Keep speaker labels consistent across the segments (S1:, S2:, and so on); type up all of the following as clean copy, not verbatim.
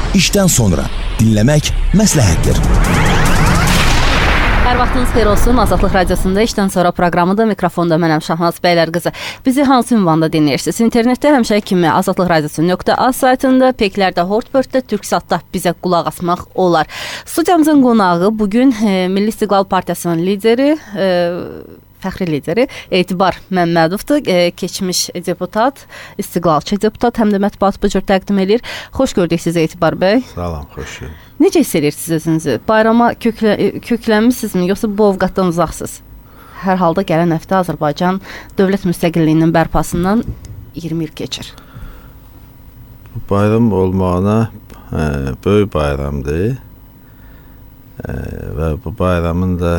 S1: işdən sonra dinləmək məsləhətdir.
S2: Hər vaxtınız xeyir olsun. Azadlıq Radiosunda işdən sonra proqramıda mikrofonda mənəm Şahnaz Bəylərqızı. Bizi hansı ünvanda dinləyirsiniz? İnternetdə həmişə kimi azadlıqradiosu.az saytında, Peklərdə, Hortbörddə, Türksatda bizə qulaq asmaq olar. Studiyamızın qonağı bugün Milli İstiqlal Partiyasının lideri, fəxri lideri Etibar Məmmədovdur. Keçmiş deputat, istiqlalçı deputat, həm də mətbuat bu cür təqdim edir. Xoş gördük sizi Etibar bəy.
S3: Salam, xoş gördük.
S2: Necə hiss edirsiniz özünüzü? Bayrama köklənmisinizmi, yoxsa bu ovqatdan uzaqsınız? Hər halda gələn həftə Azərbaycan dövlət müstəqilliyinin bərpasından 20 il keçir.
S3: Bu bayram olmağına böyük bayramdır və bu bayramın da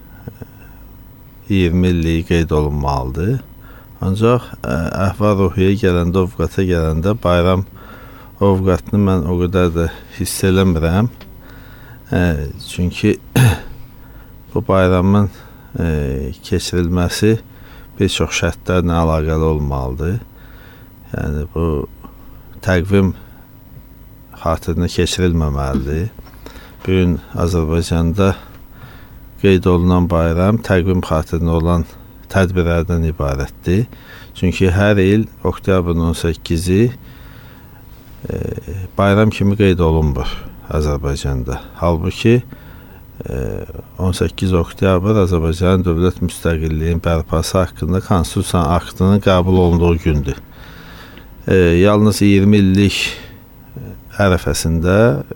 S3: 20 illiyi qeyd olunmalıdır. Ancaq əhval-ruhiyyə gələndə, ovqata gələndə bayram ovqatını mən o qədər də hiss eləmirəm. Çünki bu bayramın keçirilməsi bir çox şərtlərlə əlaqəli olmalıdır. Yəni bu təqvim xatirinə keçirilməməlidir. Bu gün Azərbaycanda qeyd olunan bayram təqvim xatirinə olan tədbirlərdən ibarətdir. Çünki hər il oktyabrın 18-i bayram kimi qeyd olunmur Azərbaycanda. Halbuki 18 oktyabr Azərbaycanın dövlət müstəqilliyinin bərpası haqqında konstitusiya aktının qəbul olunduğu gündür. Yalnız 20 illik ərəfəsində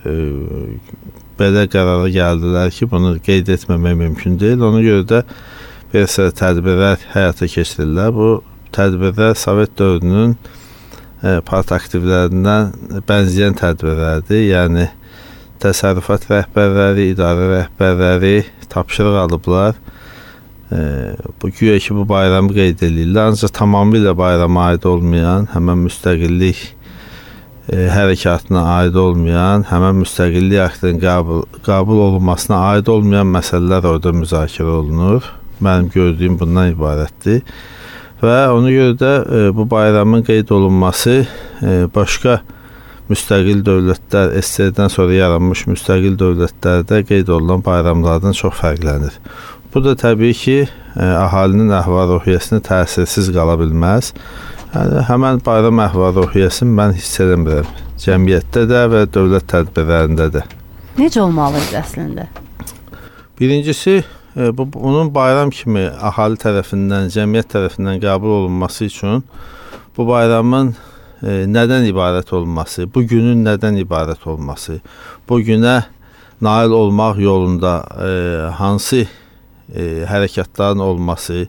S3: belə qərara gəldilər ki, bunu qeyd etməmək mümkün deyil. Ona görə də bir sıra tədbirlər həyata keçirirlər. Bu tədbirlər Sovet dövrünün part aktivlərindən bənzəyən tədbirlərdir. Yəni təsərrüfat rəhbərləri, idarə rəhbərləri tapşırıq alıblar. Bu güya ki, bu bayramı qeyd edirlər. Ancaq tamamilə bayrama aid olmayan, həmən müstəqillik hərəkatına aid olmayan, həmən müstəqillik aktının qəbul olunmasına aid olmayan məsələlər orada müzakirə olunur. Mənim gördüyüm bundan ibarətdir. Və ona görə də bu bayramın qeyd olunması başqa müstəqil dövlətlər, SSR-dən sonra yaranmış müstəqil dövlətlərdə qeyd olunan bayramlardan çox fərqlənir. Bu da təbii ki, əhalinin əhval-ruhiyyəsini təsirsiz qala bilməz. Yəni, həmən bayram əhval-ruhiyyəsini mən hiss eləmirəm. Cəmiyyətdə də və dövlət tədbirlərində də.
S2: Necə olmalıdır əslində?
S3: Birincisi, bunun bayram kimi əhali tərəfindən, cəmiyyət tərəfindən qəbul olunması üçün bu bayramın nədən ibarət olması, bu günün nədən ibarət olması, bu günə nail olmaq yolunda hansı hərəkatların olması,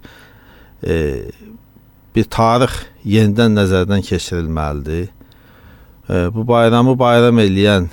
S3: bir tarix yenidən nəzərdən keçirilməlidir. Bu bayramı bayram eləyən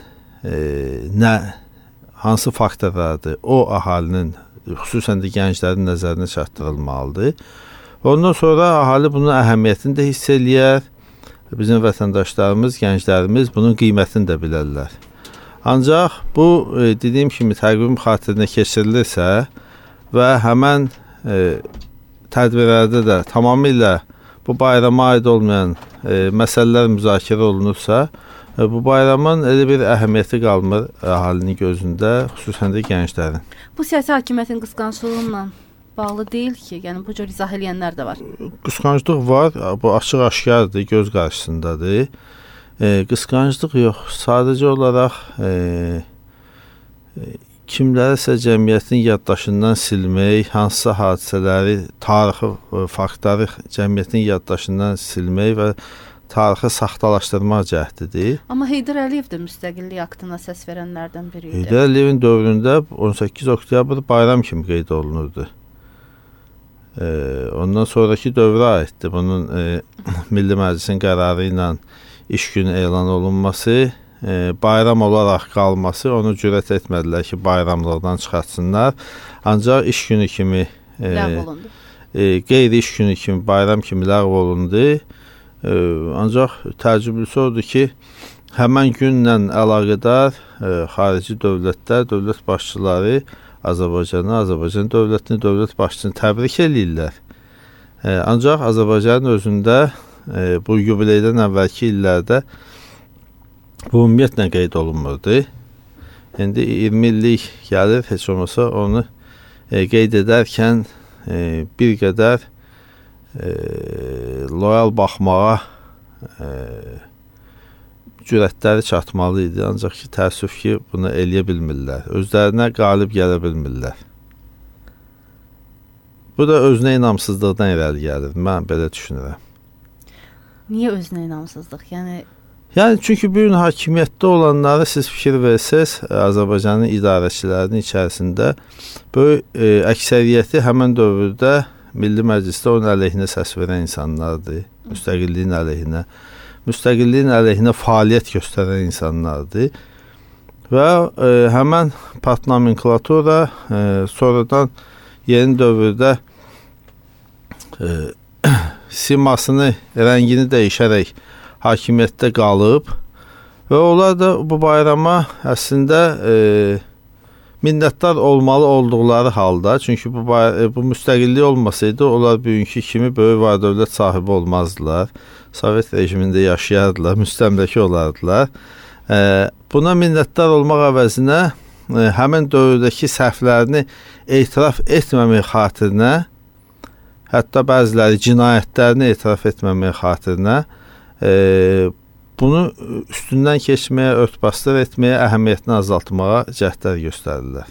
S3: hansı faktorlardır, o əhalinin, xüsusən də gənclərin nəzərinə çatdırılmalıdır. Ondan sonra əhali bunun əhəmiyyətini də hiss eləyər. Bizim vətəndaşlarımız, gənclərimiz bunun qiymətini də bilərlər. Ancaq bu, dediyim kimi, təqvim xatirinə keçirilirsə və həmən tədbirlərdə də tamamilə bu bayrama aid olmayan məsələlər müzakirə olunursa, bu bayramın elə bir əhəmiyyəti qalmır əhalinin gözündə, xüsusən də gənclərin.
S2: Bu siyasi hakimiyyətin qısqanclığıyla bağlı deyil ki, yəni bu cür izah eləyənlər də var.
S3: Qısqanclıq var, bu açıq-aşkardır, göz qarşısındadır. Qısqanclıq yox, sadəcə olaraq kimlərisə cəmiyyətin yaddaşından silmək, hansısa hadisələri, tarixi faktları cəmiyyətin yaddaşından silmək və tarixi saxtalaşdırmaq cəhdidir.
S2: Amma Heydər Əliyev də müstəqillik aktına səs verənlərdən biri idi.
S3: Heydər Əliyevin dövründə 18 oktyabr bayram kimi qeyd olunurdu. Ondan sonraki dövrə aiddir. Bunun Milli Məclisin qərarı ilə iş günü elan olunması, bayram olaraq qalması, onu cürət etmədilər ki, bayramlıqdan çıxartsınlar. Ancaq iş günü kimi, qeyri-iş günü kimi, bayram kimi ləğv olundu. Ancaq təəccüblüsü odur ki, həmən günlə əlaqədar xarici dövlətlər, dövlət başçıları Azərbaycanı, Azərbaycan dövlətini, dövlət başçısını təbrik eləyirlər. Ancaq Azərbaycanın özündə bu yubileydən əvvəlki illərdə bu ümumiyyətlə qeyd olunmurdu. İndi 20 illik gəlir, heç olmasa onu qeyd edərkən bir qədər loyal baxmağa cürətləri çatmalı idi. Ancaq ki, təəssüf ki, bunu eləyə bilmirlər. Özlərinə qalib gələ bilmirlər. Bu da özünə inamsızlıqdan irəli gəlir. Mən belə düşünürəm.
S2: Niyə özünə inamsızlıq? Yəni
S3: çünki bu gün hakimiyyətdə olanları siz fikir versəz, Azərbaycanın idarəçilərinin içərisində böyük əksəriyyəti həmin dövrdə Milli Məclisdə onun əleyhinə səs verən insanlardır. Müstəqilliyin əleyhinə fəaliyyət göstərən insanlardır. Və həmən partnomenklatura sonradan yeni dövrdə simasını, rəngini dəyişərək hakimiyyətdə qalıb və onlar da bu bayrama əslində minnətdar olmalı olduqları halda, çünki bu müstəqillik olmasaydı onlar bugünkü kimi böyük var-dövlət sahibi olmazdılar. Sovet rejimində yaşayardılar, müstəmləkə olardılar. Buna minnətdar olmaq əvəzinə həmin dövrdəki səhvlərini etiraf etməmək xatirinə, hətta bəziləri cinayətlərini etiraf etməmək xatirinə bunu üstündən keçməyə, örtbasdır etməyə, əhəmiyyətini azaltmağa cəhdlər göstərirlər.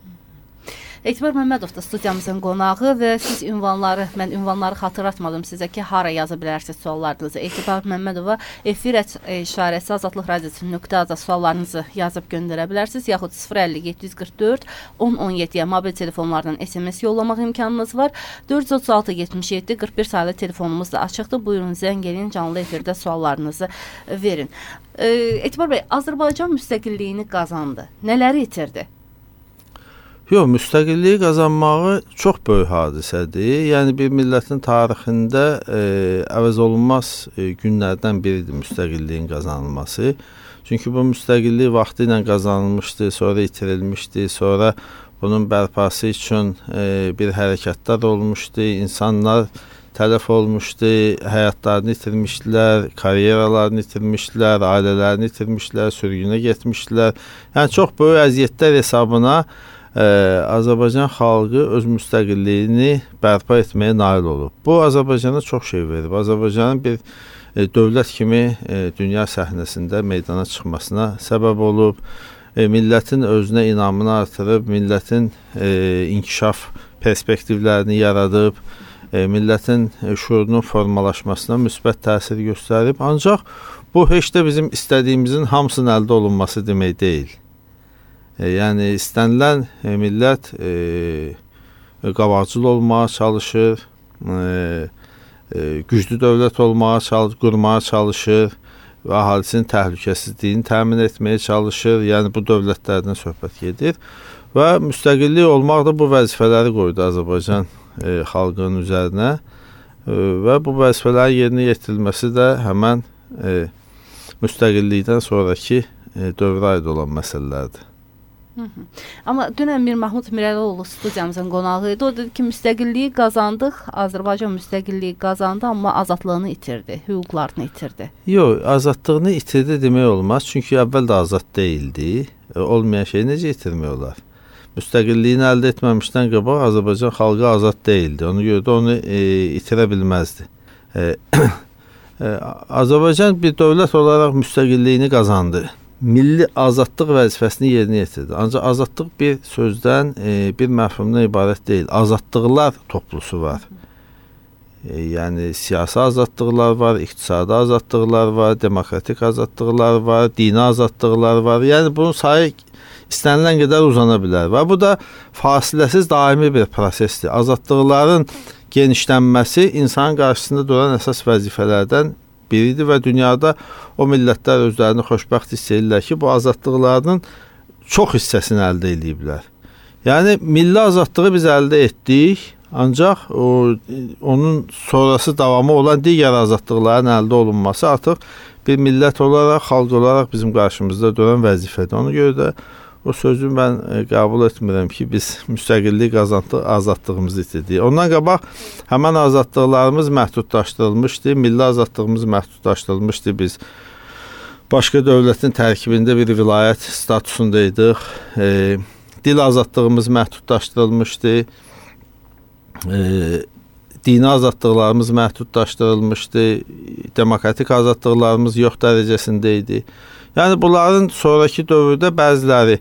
S2: Etibar Məmmədov da studiyamızın qonağı və siz mən ünvanları xatırlatmadım sizə ki, hara yaza bilərsiniz suallarınızı. Etibar Məmmədova efir@işarəsi azadlıq radiosu.az suallarınızı yazıb göndərə bilərsiniz, yaxud 050-744 1017-yə mobil telefonlardan SMS yollamaq imkanınız var. 436-77-41 sayılı telefonumuz da açıqdır. Buyurun, zəng edin, canlı efirdə suallarınızı verin. Etibar bəy, Azərbaycan müstəqilliyini qazandı. Nələri itirdi?
S3: Yox, müstəqilliyi qazanmağı çox böyük hadisədir. Yəni bir millətin tarixində əvəz olunmaz günlərdən biridir müstəqilliyin qazanılması. Çünki bu müstəqillik vaxtı ilə qazanılmışdı, sonra itirilmişdi, sonra bunun bərpası üçün bir hərəkətlər olmuşdu, insanlar tələf olmuşdu, həyatlarını itirmişdilər, karyeralarını itirmişdilər, ailələrini itirmişdilər, sürgünə getmişdilər. Yəni çox böyük əziyyətlər hesabına Azərbaycan xalqı öz müstəqilliyini bərpa etməyə nail olub. Bu Azərbaycana çox şey verib. Azərbaycanın bir dövlət kimi dünya səhnəsində meydana çıxmasına səbəb olub. Millətin özünə inamını artırıb, millətin inkişaf perspektivlərini yaradıb, millətin şuurunun formalaşmasına müsbət təsir göstərib. Ancaq bu heç də bizim istədiyimizin hamısının əldə olunması demək deyil. Yəni istənilən millət qabaqcıl olmağa çalışır, güclü dövlət qurmağa çalışır və əhalisinin təhlükəsizliyini təmin etməyə çalışır. Yəni bu dövlətlərdən söhbət gedir və müstəqillik olmaq da bu vəzifələri qoydu Azərbaycan xalqının üzərinə və bu vəzifələrin yerinə yetirilməsi də həmən müstəqillikdən sonraki dövrə aid olan məsələlərdir.
S2: Amma dünən Mir Mahmud Mirəloğlu studiyamızın qonağı idi. O dedi ki, müstəqilliyi qazandıq, Azərbaycan müstəqilliyi qazandı, amma azadlığını itirdi, hüquqlarını itirdi.
S3: Yox, azadlığını itirdi demək olmaz. Çünki əvvəl də azad deyildi. Olmayan şeyi necə itirmək olar? Müstəqilliyini əldə etməmişdən qabaq Azərbaycan xalqı azad deyildi. Ona görə də onu itirə bilməzdi. Azərbaycan bir dövlət olaraq müstəqilliyini qazandı. Milli azadlıq vəzifəsini yerinə yetirdi. Ancaq azadlıq bir sözdən, bir məfhumdan ibarət deyil. Azadlıqlar toplusu var. Yəni siyasi azadlıqlar var, iqtisadi azadlıqlar var, demokratik azadlıqlar var, dini azadlıqlar var. Yəni bunun sayı istənilən qədər uzana bilər və bu da fasiləsiz daimi bir prosesdir. Azadlıqların genişlənməsi insanın qarşısında duran əsas vəzifələrdən biridir və dünyada o millətlər özlərini xoşbəxt hiss edirlər ki, bu azadlıqlarının çox hissəsini əldə ediblər. Yəni milli azadlığı biz əldə etdik, ancaq onun sonrası davamı olan digər azadlıqların əldə olunması artıq bir millət olaraq, xalq olaraq bizim qarşımızda duran vəzifədir. Ona görə də o sözü mən qəbul etmirəm ki, biz müstəqillik qazandıq, azadlığımızı itirdik. Ondan qabaq həmən azadlıqlarımız məhdudlaşdırılmışdı, milli azadlığımız məhdudlaşdırılmışdı. Biz başqa dövlətin tərkibində bir vilayət statusunda idik. Dil azadlığımız məhdudlaşdırılmışdı. Dini azadlıqlarımız məhdudlaşdırılmışdı. Demokratik azadlıqlarımız yox dərəcəsində idi. Yəni bunların sonraki dövrdə bəziləri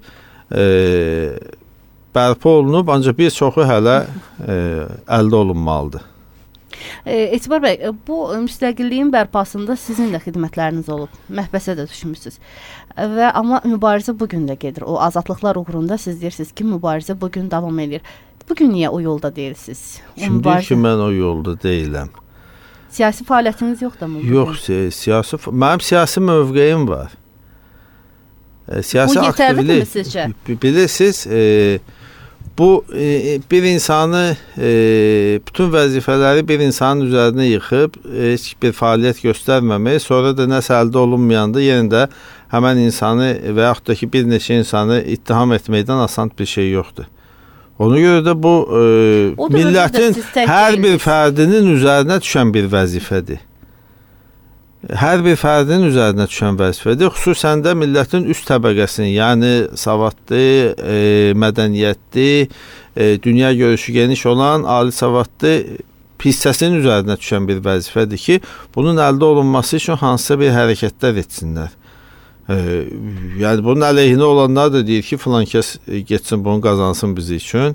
S3: bərpa olunub, ancaq bir çoxu hələ əldə olunmalıdır.
S2: Etibar bəy, bu müstəqilliyin bərpasında sizin də xidmətləriniz olub. Məhbəsə də düşmüsünüz. Amma mübarizə bugün də gedir. O azadlıqlar uğrunda siz deyirsiniz ki, mübarizə bugün davam edir. Bugün niyə o yolda deyilsiniz?
S3: Kim deyir ki, mən o yolda deyiləm?
S2: Siyasi fəaliyyətiniz yoxdur mu?
S3: Yox, mənim siyasi mövqeyim var. Siyasi
S2: bu yetərlidir mi sizcə?
S3: Bilirsiniz, bu bir insanı, bütün vəzifələri bir insanın üzərinə yıxıb, heç bir fəaliyyət göstərməmək, sonra da nəsə əldə olunmayanda yenə də həmən insanı və yaxud da ki, bir neçə insanı ittiham etməkdən asan bir şey yoxdur. Ona görə də bu millətin hər bir fərdinin üzərinə düşən bir vəzifədir. Hər bir fərdin üzərinə düşən vəzifədir. Xüsusən də millətin üst təbəqəsinin, yəni savadlı, mədəniyyətli, dünya görüşü geniş olan, ali savadlı hissəsinin üzərinə düşən bir vəzifədir ki, bunun əldə olunması üçün hansısa bir hərəkətlər etsinlər. Yəni bunun əleyhinə olanlar da deyir ki, filan kəs getsin bunu qazansın bizi üçün.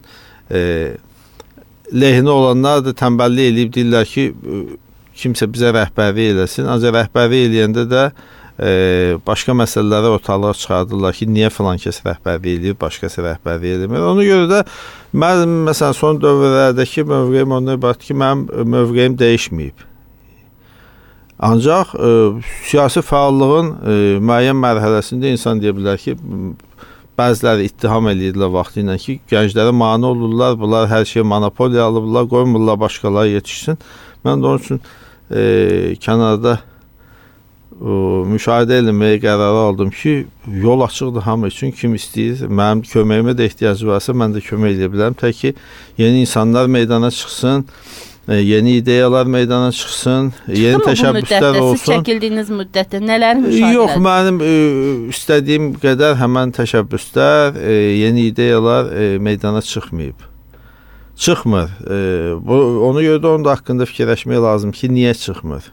S3: Lehinə olanlar da tənbəllik eləyib deyirlər ki, kimsə bizə rəhbərlik eləsin. Ancaq rəhbərlik eləyəndə də başqa məsələləri ortalığa çıxardırlar ki, niyə filan kəs rəhbərlik eləyir, başqası rəhbərlik eləmir. Ona görə də mən məsələn son dövrlərdəki mövqeyim ondan ibarət ki, mənim mövqeyim dəyişməyib. Ancaq siyasi fəallığın müəyyən mərhələsində insan deyə bilər ki, bəziləri ittiham edirlər vaxtı ilə ki, gənclərə mane olurlar, bunlar hər şeyi monopoliya alıblar, qoymurlar başqaları yetişsin. Mən də onun üçün kənarda müşahidə eləməyə qərarı aldım ki, yol açıqdır hamı üçün, kim istəyir, mənim köməyimə də ehtiyacı varsa, mən də kömək edə bilərəm. Tək ki, yeni insanlar meydana çıxsın, yeni ideyalar meydana çıxsın, yeni təşəbbüslər olsun.
S2: Siz çəkildiyiniz müddətdə nələri müşahidə edərsiniz? Yox,
S3: mənim istədiyim qədər həmən təşəbbüslər, yeni ideyalar meydana çıxmayıb. Çıxmır. Ona görə də onun da haqqında fikirləşmək lazım ki, niyə çıxmır?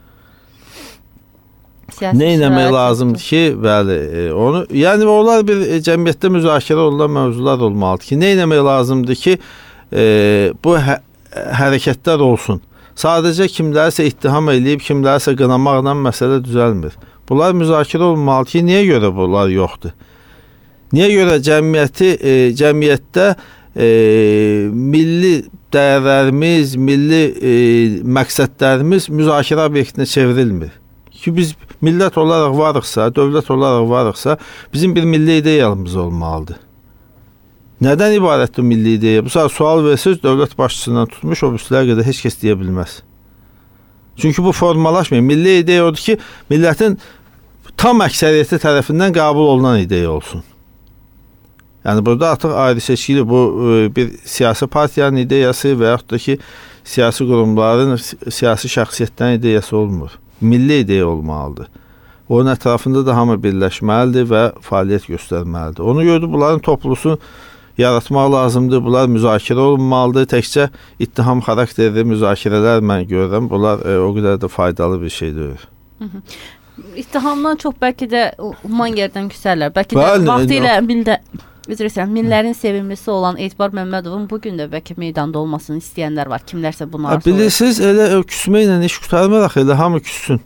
S3: Nə etmək lazımdır ki, bəli, onu, yəni onlar bir cəmiyyətdə müzakirə olunan mövzular olmalıdır ki, nə etmək lazımdır ki, bu hərəkətlər olsun. Sadəcə kimlərsə ittiham eləyib, kimlərsə qınamaqla məsələ düzəlmir. Bunlar müzakirə olmalıdır ki, niyə görə bunlar yoxdur? Niyə görə cəmiyyətdə milli dəyərlərimiz, milli məqsədlərimiz müzakirə obyektinə çevrilmir? Ki, biz millət olaraq varıqsa, dövlət olaraq varıqsa, bizim bir milli ideyamız olmalıdır. Nədən ibarətdir milli ideya? Bu saat sual versiniz, dövlət başçısından tutmuş, o birisilərə qədər heç kəs deyə bilməz. Çünki bu formalaşmıyor. Milli ideya odur ki, millətin tam əksəriyyəti tərəfindən qəbul olunan ideya olsun. Yəni, burada artıq ayrı seçkili bu bir siyasi partiyanın ideyası və yaxud da ki, siyasi qurumların, siyasi şəxsiyyətlərin ideyası olmur. Milli ideya olmalıdır. Onun ətrafında da hamı birləşməlidir və fəaliyyət göstərməlidir. Ona görə də bunların toplusunu yaratmaq lazımdır. Bunlar müzakirə olunmalıdır. Təkcə ittiham xarakterli müzakirələr mən görürəm. Bunlar o qədər də faydalı bir şey deyil.
S2: İttihamdan çox bəlkə də uman yerdən küsərlər. Bəlkə də vaxtilə millərin sevimlisi olan Etibar Məmmədovun bugün də bəlkə meydanda olmasını istəyənlər var. Kimlərsə bunu arzu olur.
S3: Bilirsiniz, elə küsməklə iş qurtarmıraq, elə hamı küssün.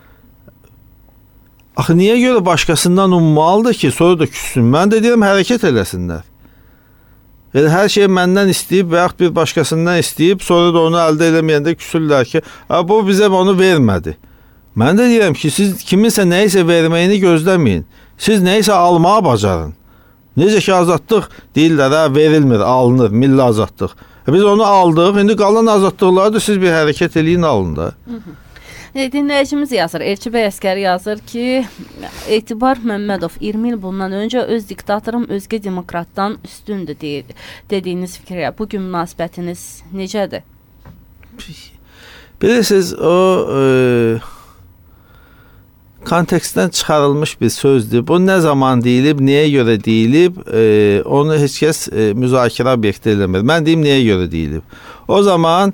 S3: Axı, niyə görə başqasından ummalıdır ki, sonra da küssün? Mən də deyirəm, hərəkət eləsinlər. Elə hər şey məndən istəyib və yaxud bir başqasından istəyib, sonra da onu əldə eləməyəndə küsürlər ki, bu bizə onu vermədi. Mən də deyirəm ki, siz kiminsə nəyisə verməyini gözləməyin. Siz nəyisə almağa bacarın. Necə ki, azadlıq deyirlər, verilmir, alınır, milli azadlıq. Biz onu aldıq, indi qalan azadlıqları da siz bir hərəkət eləyin, alın da.
S2: Dinləyicimiz yazır, Elçi bəy Əskəri yazır ki, Etibar Məmmədov 20 il bundan öncə öz diktatorum özgə demokratdan üstündür dediyiniz fikrə. Bugün münasibətiniz necədir?
S3: Bilirsiniz, o kontekstdən çıxarılmış bir sözdür. Bu nə zaman deyilib, nəyə görə deyilib, onu heç kəs müzakirə obyekti eləmir. Mən deyim, nəyə görə deyilib. O zaman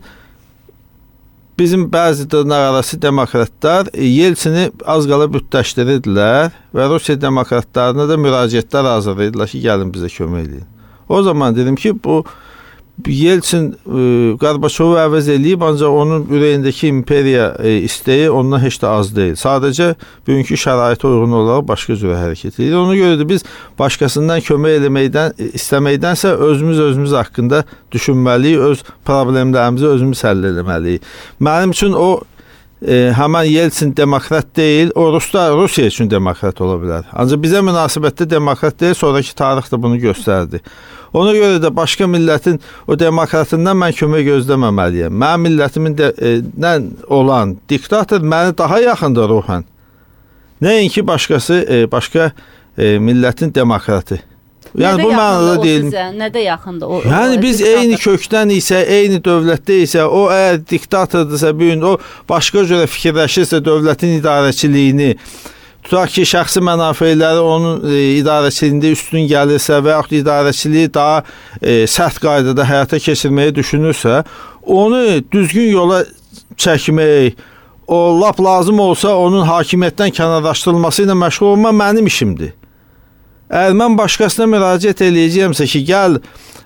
S3: bizim bəzi dırnaqarası demokratlar Yeltsini az qala bütləşdirirdilər və Rusiya demokratlarına da müraciətlər hazırlayırdılar ki, gəlin bizə kömək edin. O zaman dedim ki, bu Yeltsin Qarbaçovu əvəz eləyib, ancaq onun ürəyindəki imperiya istəyi ondan heç də az deyil. Sadəcə bugünkü şəraitə uyğun olaraq başqa cürə hərəkət edir. Ona görə də biz başqasından kömək istəməkdənsə özümüz haqqında düşünməliyik, öz problemlərimizi özümüz həll etməliyik. Mənim üçün o həmən Yeltsin demokrat deyil, o Rusiya üçün demokrat ola bilər. Ancaq bizə münasibətdə demokrat deyil, sonraki tarix də bunu göstərdi. Ona görə də başqa millətin o demokratından mən kömək gözləməməliyəm. Mənim millətimindən olan diktator məni daha yaxındır ruhən. Nəinki başqa millətin demokratı. Yəni bu mənada deyil.
S2: Nədə yaxındır?
S3: Yəni biz eyni kökdən isə, eyni dövlətdə isə, o əgər diktatordursa, bu gün o başqa cürə fikirləşirsə, dövlətin idarəçiliyini, tutaq ki, şəxsi mənafelələri onun idarəçiliyində üstün gəlirsə və yaxud idarəçiliyi daha sərt qaydada həyata keçirməyi düşünürsə, onu düzgün yola çəkmək, o lap lazım olsa onun hakimiyyətdən kənarlaşdırılması ilə məşğul olma mənim işimdir. Əgər mən başqasına müraciət eləyəcəyəmsə ki, gəl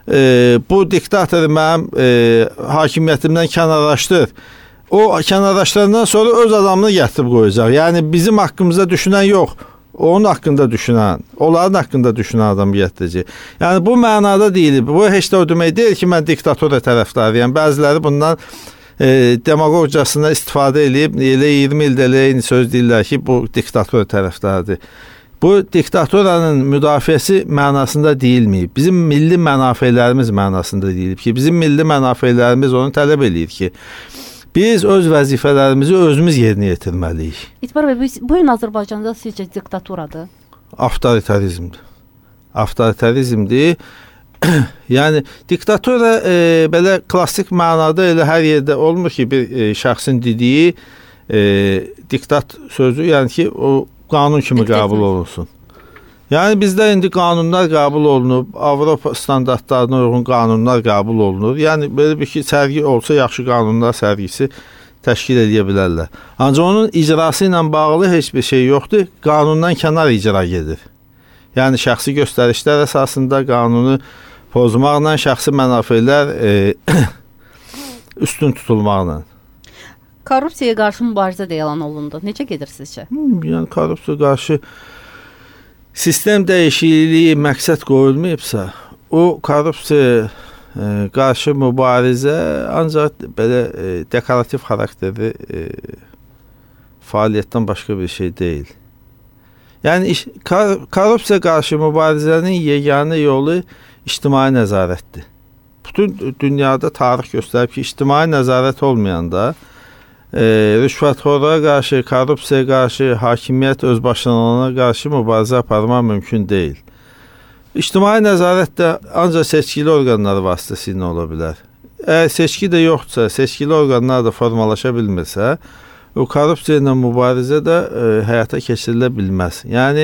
S3: bu diktatoru mənim hakimiyyətimdən kənarlaşdır, o kənarlaşdırandan sonra öz adamını gətirib qoyacaq. Yəni bizim haqqımızda düşünən yox, onun haqqında düşünən, onların haqqında düşünən adam gətirəcək. Yəni bu mənada deyil. Bu heç də o demək deyil ki, mən diktatora tərəfdarıyam. Bəziləri bundan demagogcasına istifadə edib, elə 20 ildə elə eyni söz deyirlər ki, bu diktatora tərəfdardır. Bu diktatoranın müdafiəsi mənasında deyilməyib. Bizim milli mənafelərimiz mənasında deyilib ki, bizim milli mənafelərimiz onu tələb eləyir ki, biz öz vəzifələrimizi özümüz yerinə yetirməliyik.
S2: İtbar bəy, bu gün Azərbaycanda sizcə diktaturadır?
S3: Avtoritarizmdir. Avtoritarizmdir. Yəni diktatura belə klassik mənada elə hər yerdə olmur ki, bir şəxsin dediyi diktat sözü, yəni ki, o qanun kimi qəbul olunsun. Yəni bizdə indi qanunlar qəbul olunub, Avropa standartlarına uyğun qanunlar qəbul olunur. Yəni belə bir ki, sərgi olsa yaxşı qanunlar sərgisi təşkil edə bilərlər. Ancaq onun icrası ilə bağlı heç bir şey yoxdur. Qanundan kənar icra gedir. Yəni şəxsi göstərişlər əsasında qanunu pozmaqla, şəxsi mənafelər üstün tutulmaqla.
S2: Korrupsiyaya qarşı mübarizə də elan olundu. Necə gedir sizcə?
S3: Yəni korrupsiyaya qarşı sistem dəyişikliyi məqsəd qoyulmayıbsa, o korrupsiyaya qarşı mübarizə ancaq belə dekorativ xarakterli fəaliyyətdən başqa bir şey deyil. Yəni korrupsiyaya qarşı mübarizənin yeganə yolu ictimai nəzarətdir. Bütün dünyada tarix göstərib ki, ictimai nəzarət olmayanda rüşvətxorluğa qarşı, korrupsiyaya qarşı, hakimiyyət özbaşınalığına qarşı mübarizə aparmaq mümkün deyil. İctimai nəzarət də ancaq seçkili orqanlar vasitəsilə ola bilər. Əgər seçki də yoxdursa, seçkili orqanlar da formalaşa bilmirsə, o korrupsiya ilə mübarizə də həyata keçirilə bilməz. Yəni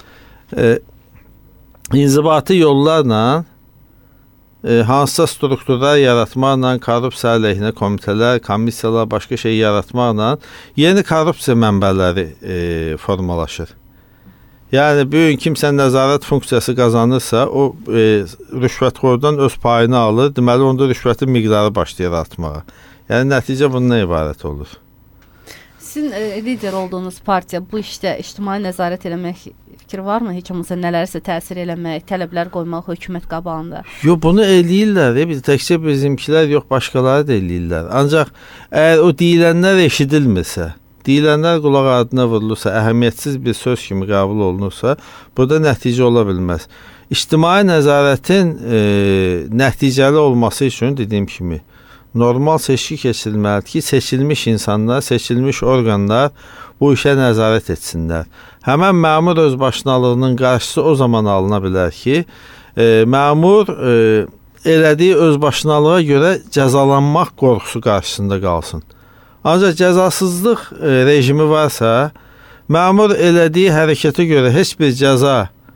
S3: inzibati yollarla hansısa strukturlar yaratmaqla, korrupsiya əleyhinə komitələr, komissiyalar, başqa şey yaratmaqla yeni korrupsiya mənbələri formalaşır. Yəni bugün kimsə nəzarət funksiyası qazanırsa, o rüşvətxordan öz payını alır, deməli onda rüşvətin miqdarı başlayır artmağa. Yəni nəticə bundan ibarət olur.
S2: Sizin lider olduğunuz partiya bu işdə ictimai nəzarət eləmək fikri varmı? Heç olmasa nələrsə təsir eləmək, tələblər qoymaq hökumət qabağında?
S3: Yox, bunu eləyirlər. Biz təkcə bizimkilər yox, başqaları da eləyirlər. Ancaq əgər o deyilənlər eşidilmirsə, deyilənlər qulaq ardına vurulursa, əhəmiyyətsiz bir söz kimi qəbul olunursa, burada nəticə ola bilməz. İctimai nəzarətin nəticəli olması üçün dediyim kimi normal seçki keçirilməlidir ki, seçilmiş insanlar, seçilmiş orqanlar bu işə nəzarət etsinlər. Həmən məmur özbaşınalığının qarşısı o zaman alına bilər ki, məmur elədiyi özbaşınalığa görə cəzalanmaq qorxusu qarşısında qalsın. Ancaq cəzasızlıq rejimi varsa, məmur elədiyi hərəkətə görə heç bir cəza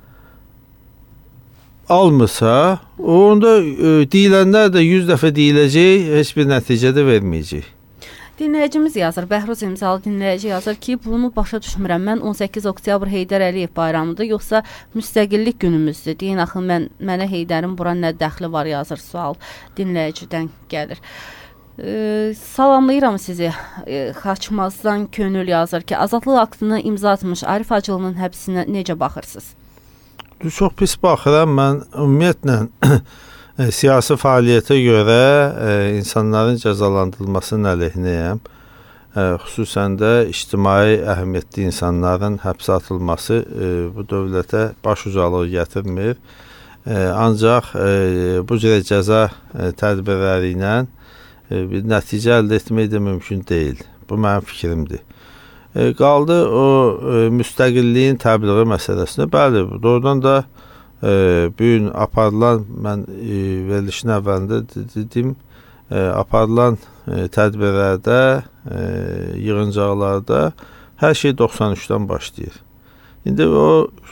S3: almırsa, onda deyilənlər də 100 dəfə deyiləcək, heç bir nəticə də verməyəcək.
S2: Dinləyicimiz yazır, Bəhruz imzalı dinləyici yazır ki, bunu başa düşmürəm. Mən 18 oktyabr Heydər Əliyev bayramıdır, yoxsa müstəqillik günümüzdür. Deyin axı mənə Heydərin bura nə dəxli var yazır sual dinləyicidən gəlir. Salamlayıram sizi. Xaçmazdan Könül yazır ki, azadlıq aktını imza atmış Arif Hacılının həbsinə necə baxırsınız?
S3: Çox pis baxıram. Mən ümumiyyətlə siyasi fəaliyyətə görə insanların cəzalandırılmasının əleyhinəyəm. Xüsusən də ictimai əhəmiyyətli insanların həbsə atılması bu dövlətə baş ucalığı gətirmir. Ancaq bu cür cəza tədbirləri ilə bir nəticə əldə etmək də mümkün deyil. Bu mənim fikrimdir. Qaldı o müstəqilliyin təbliği məsələsinə. Bəli, doğrudan da bu gün aparılan, mən verilişin əvvəlində dedim, aparılan tədbirlərdə, yığıncaqlarda hər şey 93-dən başlayır. İndi o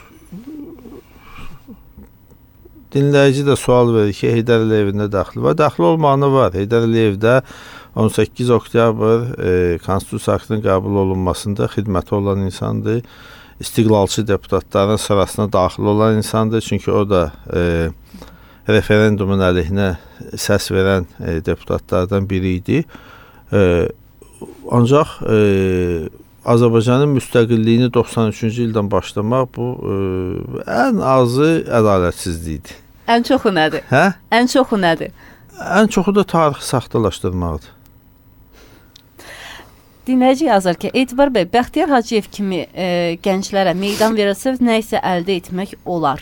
S3: dinləyici də sual verir ki, Heydər Əliyevində dəxli var. Dəxli olmağına var. Heydər Əliyevdə 18 oktyabr Konstitusiya aktının qəbul olunmasında xidməti olan insandır. İstiqlalçı deputatların sırasına daxil olan insandır. Çünki o da referendumun əleyhinə səs verən deputatlardan biri idi. Ancaq Azərbaycanın müstəqilliyini 93-cü ildən başlamaq bu ən azı ədalətsizlikdir.
S2: Ən çoxu nədir?
S3: Hə?
S2: Ən çoxu nədir?
S3: Ən çoxu da tarixi saxtalaşdırmaqdır.
S2: Dinləyici yazır ki, Etibar bəy, Bəxtiyar Hacıyev kimi gənclərə meydan verilsə, nə isə əldə etmək olar.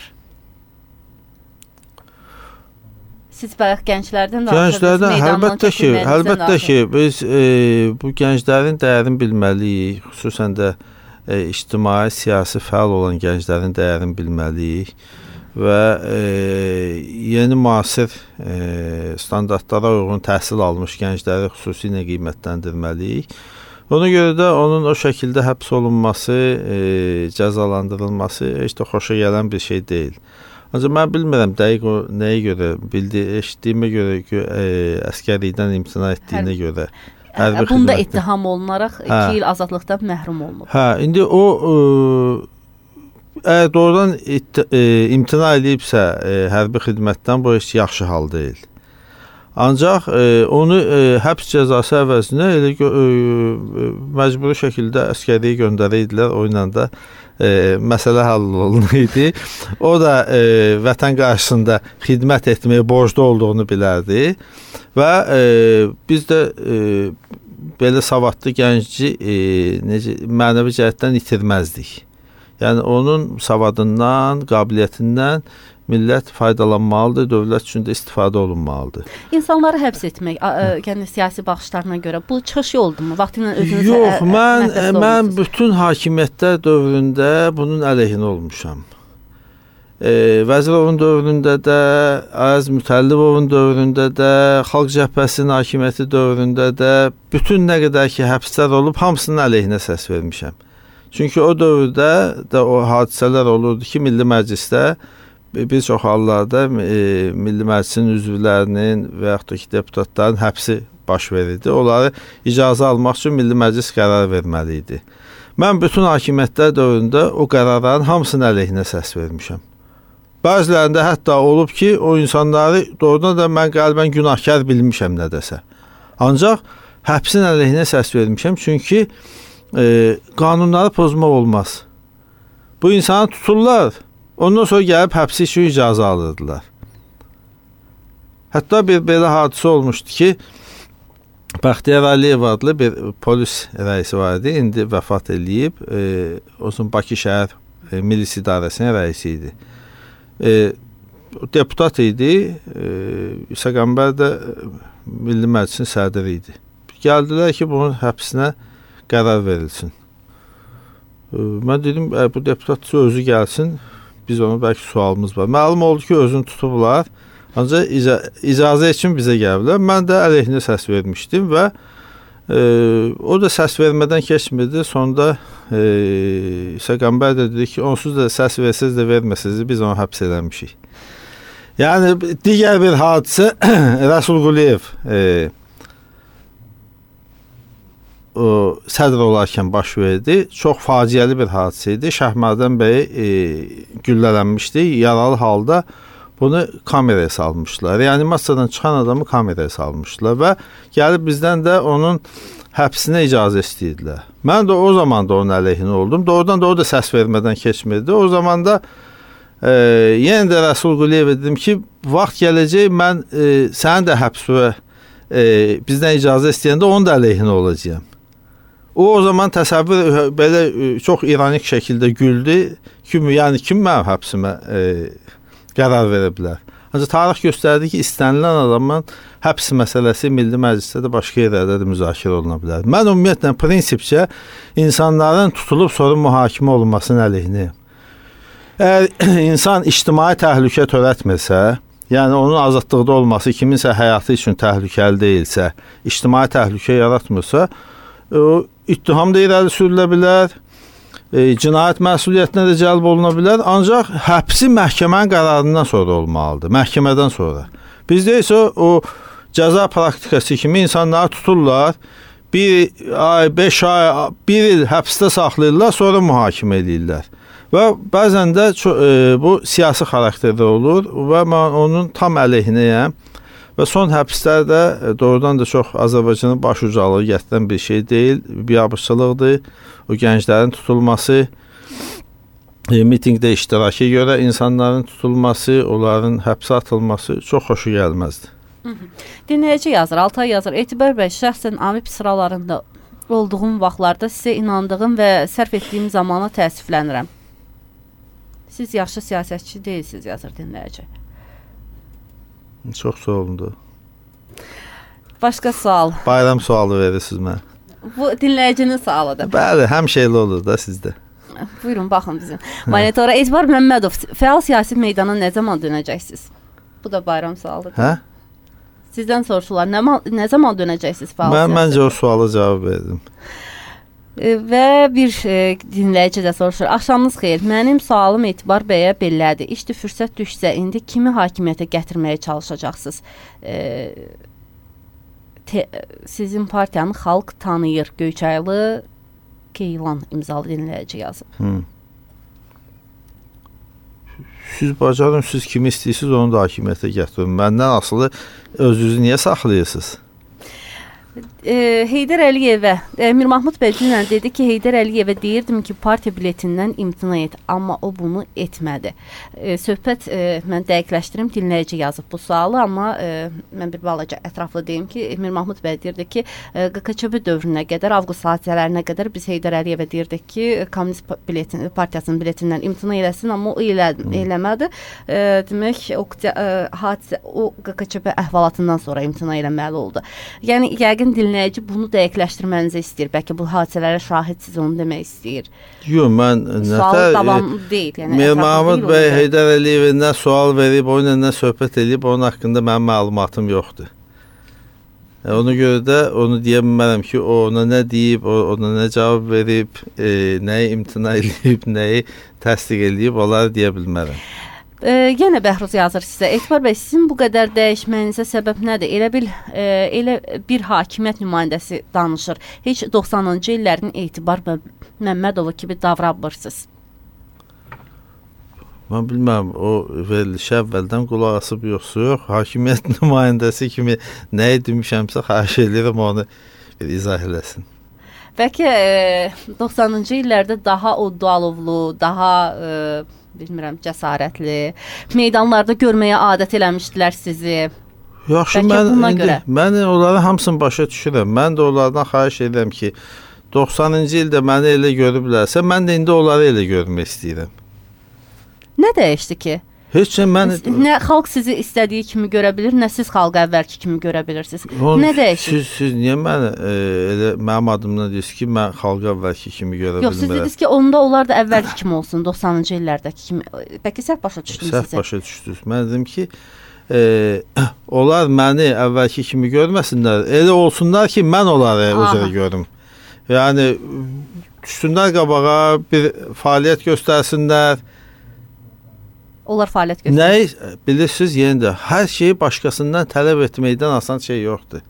S2: Siz bayaq gənclərdən danışırdınız, meydandan çəkilməyinizdən
S3: əlbəttə ki, biz bu gənclərin dəyərini bilməliyik, xüsusən də ictimai, siyasi fəal olan gənclərin dəyərini bilməliyik və yeni müasir standartlara uyğun təhsil almış gəncləri xüsusilə qiymətləndirməliyik. Ona görə də onun o şəkildə həbs olunması, cəzalandırılması heç də xoşa gələn bir şey deyil. Ancaq mən bilmirəm dəqiq o nəyə görə, eşitdiyimə görə ki, əskərlikdən imtina etdiyinə görə.
S2: Bunda ittiham olunaraq 2 il azadlıqdan məhrum olunub.
S3: Hə, indi o əgər doğrudan imtina edibsə hərbi xidmətdən, bu heç yaxşı hal deyil. Ancaq onu həbs cəzası əvəzinə elə məcburi şəkildə əskəriyə göndərirdilər, o ilə də məsələ həll olunurdu. O da vətən qarşısında xidmət etməyə borclu olduğunu bilərdi və biz də belə savadlı gənci mənəvi cəhətdən itirməzdik. Yəni onun savadından, qabiliyyətindən millət faydalanmalıdır, dövlət üçün də istifadə olunmalıdır.
S2: İnsanları həbs etmək, yəni siyasi baxışlarına görə bu çıxış yoldumu? Vaxtilə özünüzə
S3: yox, mən bütün hakimiyyətlər dövründə bunun əleyhinə olmuşam. Vəzirovun dövründə də, Ayaz Mütəllibovun dövründə də, Xalq Cəbhəsinin hakimiyyəti dövründə də bütün nə qədər ki həbslər olub, hamısının əleyhinə səs vermişəm. Çünki o dövrdə də o hadisələr olurdu ki, Milli Məclisdə bir çox hallarda Milli Məclisin üzvlərinin və yaxud da ki, deputatların həbsi baş verirdi. Onları icazə almaq üçün Milli Məclis qərar verməli idi. Mən bütün hakimiyyətlər dövründə o qərarların hamısının əleyhinə səs vermişəm. Bəzilərində hətta olub ki, o insanları doğrudan da mən qəlbən günahkar bilmişəm nədəsə. Ancaq həbsin əleyhinə səs vermişəm, çünki qanunları pozmaq olmaz. Bu insanı tuturlar, ondan sonra gəlib həbsi üçün icazə alırdılar. Hətta bir belə hadisə olmuşdu ki, Bəxtiyar Əliyev adlı bir polis rəisi var idi, indi vəfat eləyib, o Bakı şəhər milis idarəsinin rəisi idi. Deputat idi, İsa Qəmbər də Milli Məclisin sədri idi. Gəldilər ki, bunun həbsinə qərar verilsin. Mən dedim, bu deputat özü gəlsin, biz onun bəlkə sualımız var. Məlum oldu ki, özünü tutublar, ancaq icazə üçün bizə gəliblər. Mən də əleyhinə səs vermişdim və o da səs vermədən keçmirdi. Sonunda İsa Qəmbər də dedi ki, onsuz da səs versəz də verməsəz də biz onu həbs eləmişik. Yəni digər bir hadisə Rəsul Quliyev o sədr olarkən baş verdi. Çox faciəli bir hadisə idi. Şahmadan bəy güllələnmişdi. Yaralı halda bunu kameraya salmışdılar. Reanimasiyadan çıxan adamı kameraya salmışdılar və gəlib bizdən də onun həbsinə icazə istəyirdilər. Mən də o zaman da onun əleyhinə oldum. Doğrudan da o da səs vermədən keçmirdi. O zaman da yenə də Rəsul Quliyevə dedim ki, vaxt gələcək mən sənin də həbsə bizdən icazə istəyəndə onun da əleyhinə olacağam. O zaman təsəvvür belə çox ironik şəkildə güldü ki, yəni kim mənim həbsimə qərar verə bilər. Ancaq tarix göstərdi ki, istənilən adamın həbs məsələsi Milli Məclisdə də başqa yerlərdə də müzakirə oluna bilər. Mən ümumiyyətlə prinsipcə insanların tutulub sonra mühakimə olunmasının əleyhinəyəm. Əgər insan ictimai təhlükə törətmirsə, yəni onun azadlıqda olması kiminsə həyatı üçün təhlükəli deyilsə, ictimai təhlükə yaratmırsa, o ittiham da irəli sürülə bilər, cinayət məsuliyyətinə də cəlb oluna bilər, ancaq həbsi məhkəmənin qərarından sonra olmalıdır, məhkəmədən sonra. Bizdə isə o cəza praktikası kimi insanları tuturlar, 1 ay, 5 ay, 1 il həbsdə saxlayırlar, sonra mühakimə edirlər. Və bəzən də bu siyasi xarakterdə olur və mən onun tam əleyhinəyəm. Və son həbslər də doğrudan da çox Azərbaycanın baş ucalığı gətirən bir şey deyil, biabırçılıqdır. O gənclərin tutulması, mitingdə iştiraka görə insanların tutulması, onların həbsə atılması çox xoşu gəlməzdi.
S2: Dinləyici yazır, Altay yazır, Etibar bəy, şəxsən AMİP sıralarında olduğum vaxtlarda sizə inandığım və sərf etdiyim zamana təəssüflənirəm. Siz yaxşı siyasətçi deyilsiniz, yazır dinləyici.
S3: Çox sağ olundu.
S2: Başqa sual.
S3: Bayram sualı verirsiniz mənə.
S2: Bu dinləyicinin sualıdır.
S3: Bəli, həmişə elə olur da sizdə.
S2: Buyurun, baxın bizim. Monitora Etibar Məmmədov, fəal siyasi meydana nə zaman dönəcəksiniz? Bu da bayram sualıdır.
S3: Hə?
S2: Sizdən soruşurlar, nə zaman dönəcəksiniz fəal siyasi?
S3: Mən məncə o suala cavab verdim.
S2: Və bir dinləyici də soruşur. Axşamınız xeyir. Mənim sualım Etibar bəyə belədir. İşte fürsət düşsə indi kimi hakimiyyətə gətirməyə çalışacaqsınız? Sizin partiyanı xalq tanıyır. Göyçaylı Keylan imzalı dinləyici yazıb.
S3: Siz bacarın, siz kimi istəyirsiniz onu da hakimiyyətə gətirin. Məndən asılı özünüzü niyə saxlayırsınız?
S2: Heydər Əliyevə, Mir Mahmud bəy dünən dedi ki, Heydər Əliyevə deyirdim ki, partiya biletindən imtina et, amma o bunu etmədi. Söhbət, mən dəqiqləşdirim, dinləyici yazıb bu sualı, amma mən bir balaca ətraflı deyim ki, Mir Mahmud bəy deyirdi ki, QKÇB dövrünə qədər, avqust hadisələrinə qədər biz Heydər Əliyevə deyirdik ki, Kommunist partiyasının biletindən imtina eləsin, amma o eləmədi. Demək, o QKÇB əhvalatından sonra imtina eləməli oldu. Yəni, yəqin dinləyici bunu dəqiqləşdirmənizi istəyir. Bəlkə bu hadisələrə şahidsiniz, onu demək istəyir.
S3: Yox, mən
S2: sual davam deyil. Yəni,
S3: Mir Mahmud bəy Heydər Əliyevə nə sual verib, o ilə nə söhbət edib, onun haqqında mənim məlumatım yoxdur. Ona görə də onu deyə bilmərəm ki, o ona nə deyib, ona nə cavab verib, nəyi imtina edib, nəyi təsdiq edib, onları deyə bilmərəm.
S2: Yenə Bəhruz yazır sizə. Etibar bəy, sizin bu qədər dəyişməyinizə səbəb nədir? Elə bir hakimiyyət nümayəndəsi danışır. Heç 90-cı illərin Etibar Məmmədovu kimi davranmırsınız.
S3: Mən bilməm, o verilişə əvvəldən qulaq asıb yoxsa yox. Hakimiyyət nümayəndəsi kimi nəyi demişəmsə, xahiş edirəm onu bir izah eləsin.
S2: Bəlkə 90-cı illərdə daha oddalovlu, daha bilmirəm, cəsarətli meydanlarda görməyə adət eləmişdilər sizi.
S3: Yaxşı, mən onların hamısını başa düşürəm. Mən də onlardan xahiş edirəm ki, 90-cı ildə məni elə görüblərsə, mən də indi onları elə görmək istəyirəm.
S2: Nə dəyişdi ki?
S3: Heç
S2: nə xalq sizi istədiyi kimi görə bilir, nə siz xalqı əvvəlki kimi görə bilirsiniz. Nə dəyişir?
S3: Siz niyə məni elə mənim adımdan deyirsiniz ki, mən xalqı əvvəlki kimi görə bilmirəm?
S2: Yox, siz dediniz ki, onda onlar da əvvəlki kimi olsun, 90-cı illərdəki kimi. Bəlkə səhv başa düşdünüz sizi?
S3: Səhv başa düşdünüz. Mən dedim ki, onlar məni əvvəlki kimi görməsinlər, elə olsunlar ki, mən onları özləri görüm. Yəni düşsünlər qabağa, bir fəaliyyət göstərsinlər.
S2: Onlar fəaliyyət göstərir.
S3: Nə bilirsiniz, yenə də hər şeyi başqasından tələb etməkdən asan şey yoxdur.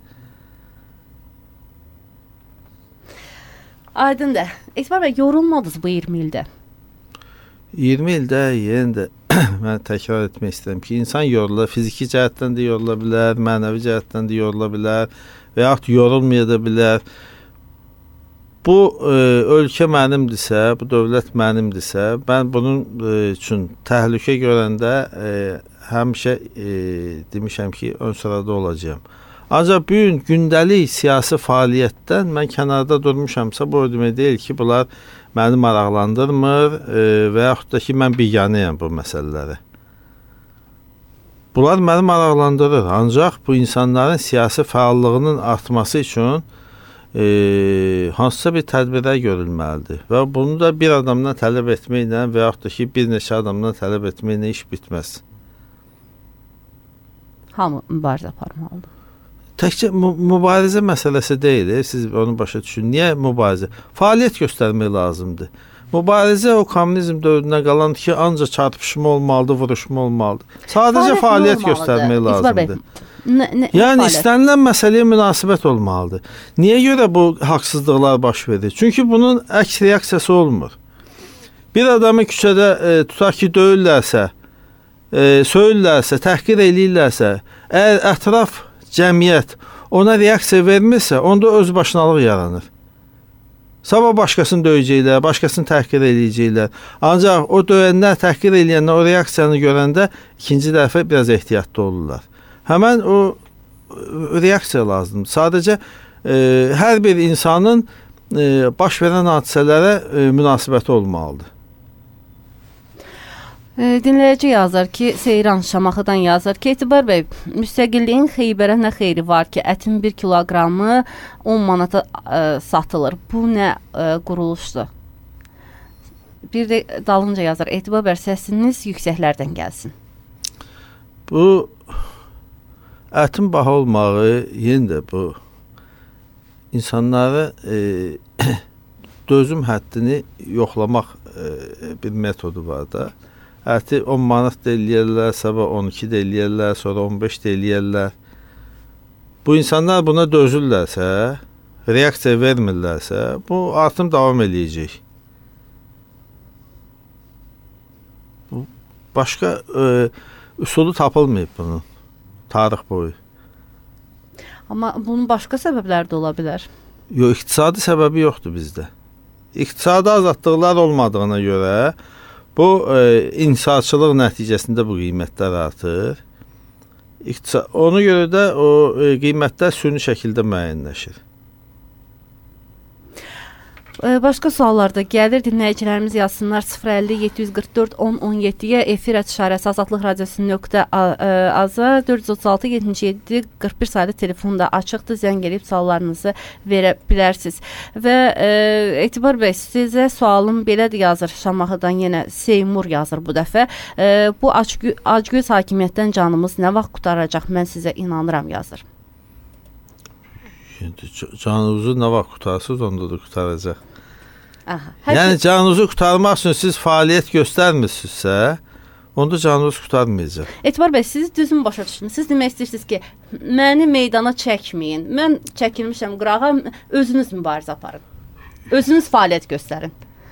S2: Aydındır. Etibar bəy, yorulmadınız bu 20 ildə?
S3: 20 ildə yenə də mən təkrar etmək istəyirəm ki, insan yorulur, fiziki cəhətdən də yorula bilər, mənəvi cəhətdən də yorula bilər və yaxud yorulmaya da bilər. Bu ölkə mənimdirsə, bu dövlət mənimdirsə, mən bunun üçün təhlükə görəndə həmişə demişəm ki, ön sırada olacağam. Ancaq bu gün gündəlik siyasi fəaliyyətdən mən kənarda durmuşamsa, bu o demək deyil ki, bunlar məni maraqlandırmır və yaxud da ki, mən biganəyəm bu məsələləri. Bunlar məni maraqlandırır, ancaq bu insanların siyasi fəallığının artması üçün hansısa bir tədbirlər görülməlidir və bunu da bir adamdan tələb etməklə və yaxud da ki, bir neçə adamdan tələb etməklə iş bitməz.
S2: Hamı mübarizə aparmalıdır.
S3: Təkcə mübarizə məsələsi deyil, siz onu başa düşün. Niyə mübarizə? Fəaliyyət göstərmək lazımdır. Mübarizə o kommunizm dövründən qalandır ki, ancaq çarpışma olmalıdır, vuruşma olmalıdır. Sadəcə fəaliyyət göstərmək lazımdır. Yəni istənilən məsələyə münasibət olmalıdır. Niyə görə bu haqsızlıqlar baş verir? Çünki bunun əks reaksiyası olmur. Bir adamı küçədə tutaq ki, döyürlərsə, söyürlərsə, təhqir eləyirlərsə, əgər ətraf cəmiyyət ona reaksiya vermirsə, onda öz başınalıq yaranır. Sabah başqasını döyəcəklər, başqasını təhqir eləyəcəklər. Ancaq o döyənlər, təhqir eləyənlər o reaksiyanı görəndə ikinci dəfə biraz ehtiyatlı olurlar. Həmən o reaksiya lazımdır. Sadəcə hər bir insanın baş verən hadisələrə münasibəti olmalıdır.
S2: Dinləyici yazır ki, Seyran Şamaxıdan yazır ki, Etibar bəy, müstəqilliyin Xeybərə nə xeyri var ki, ətin 1 kiloqramı 10 manata satılır. Bu nə quruluşdur? Bir də dalınca yazır, Etibar bəy, səsiniz yüksəklərdən gəlsin.
S3: Bu ətin baha olmağı yenə də bu insanları dözüm həddini yoxlamaq bir metodu var da. Əti 10 manat da eləyərlər, sabah 12 də eləyərlər, sonra 15 də eləyərlər. Bu insanlar buna dözürlərsə, reaksiya vermirlərsə, bu artım davam eləyəcək. Başqa üsulu tapılmayıb bunun tarix boyu.
S2: Amma bunun başqa səbəbləri də ola bilər.
S3: Yox, iqtisadi səbəbi yoxdur bizdə. İqtisadi azadlıqlar olmadığına görə bu inhisarçılıq nəticəsində bu qiymətlər artır. Ona görə də o qiymətlər süni şəkildə müəyyənləşir.
S2: Başqa suallar da gəlir. Dinləyicilərimiz yazsınlar 050 744 1017-yə efir @şarəsi Azadlıq Radiosu.az 436 77 41 saylı telefon da açıqdır. Zəng edib suallarınızı verə bilərsiniz. Və Etibar bəy, sizə sualım belədir, yazır Şamaxıdan, yenə Seymur yazır bu dəfə. Bu acgöz hakimiyyətdən canımız nə vaxt qutaracaq? Mən sizə inanıram, yazır.
S3: Canınızı nə vaxt qutarsınız, onda da qutaracaq.
S2: Aha.
S3: Yəni canınızı qurtarmaq üçün siz fəaliyyət göstərmirsinizsə, onda canınız qurtarmayacaq.
S2: Etibar bəy, siz düzmü başa düşdünüz? Siz demək istəyirsiniz ki, məni meydana çəkməyin. Mən çəkilmişəm qırağa, özünüz mübarizə aparın. Özünüz fəaliyyət göstərin.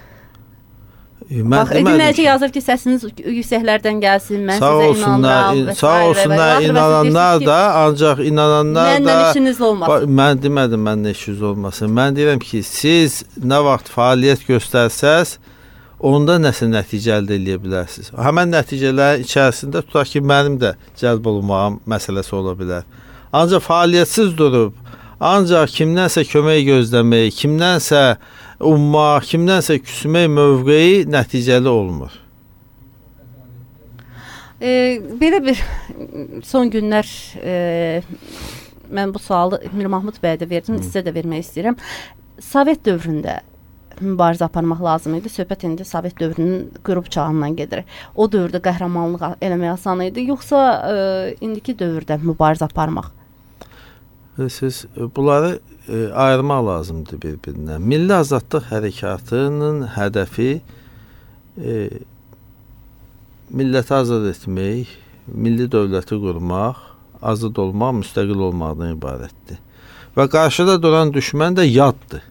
S2: Bax, dinləyici yazır ki, səsiniz yüksəklərdən gəlsin, mən sizə inanıram.
S3: Sağ olsunlar, inananlar da, ancaq inananlar da...
S2: Məndən işiniz olmasın.
S3: Mən demədim, məndən işiniz olmasın. Mən deyirəm ki, siz nə vaxt fəaliyyət göstərsəz, onda nəsə nəticə əldə edə bilərsiniz. Həmən nəticələrin içərisində tutaq ki, mənim də cəlb olmağım məsələsi ola bilər. Ancaq fəaliyyətsiz durub, ancaq kimdənsə kömək gözləmək, kimdənsə ummaq, kimdənsə küsmək mövqeyi nəticəli olmur.
S2: Belə bir son günlər mən bu sualı Mir Mahmud bəyə də verdim, sizə də vermək istəyirəm. Sovet dövründə mübarizə aparmaq lazım idi. Söhbət indi Sovet dövrünün qürub çağından gedir. O dövrdə qəhrəmanlıq eləmək asan idi, yoxsa indiki dövrdə mübarizə aparmaq?
S3: Siz bunları ayırmaq lazımdır bir-birindən. Milli azadlıq hərəkatının hədəfi milləti azad etmək, milli dövləti qurmaq, azad olmaq, müstəqil olmaqdan ibarətdir. Və qarşıda duran düşmən də yaddır.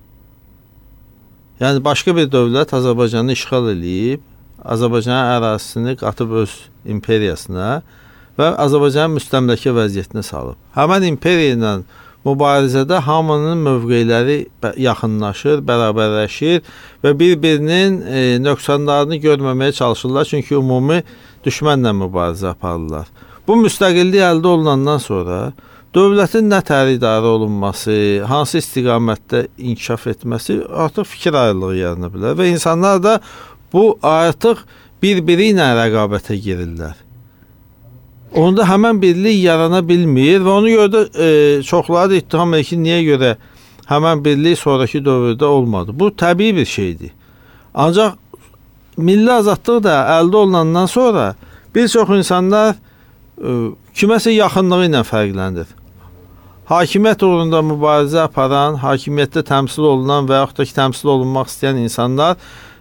S3: Yəni başqa bir dövlət Azərbaycanı işğal eləyib, Azərbaycanın ərazisini qatıb öz imperiyasına və Azərbaycanın müstəmləkə vəziyyətinə salıb. Həmin imperiya ilə mübarizədə hamının mövqeləri yaxınlaşır, bərabərləşir və bir-birinin nöqsanlarını görməməyə çalışırlar, çünki ümumi düşmənlə mübarizə aparırlar. Bu müstəqillik əldə olunandan sonra dövlətin nə tər idarə olunması, hansı istiqamətdə inkişaf etməsi artıq fikir ayrılığı yarana bilər və insanlar da bu artıq bir-biri ilə rəqabətə girirlər. Onda həmən birlik yarana bilmir və ona görə də çoxları da ittiham edir ki, niyə görə həmən birlik sonraki dövrdə olmadı. Bu təbii bir şeydir. Ancaq milli azadlıq da əldə olunandan sonra bir çox insanlar kiməsə yaxınlığı ilə fərqləndir. Hakimiyyət uğrunda mübarizə aparan, hakimiyyətdə təmsil olunan və yaxud da ki, təmsil olunmaq istəyən insanlar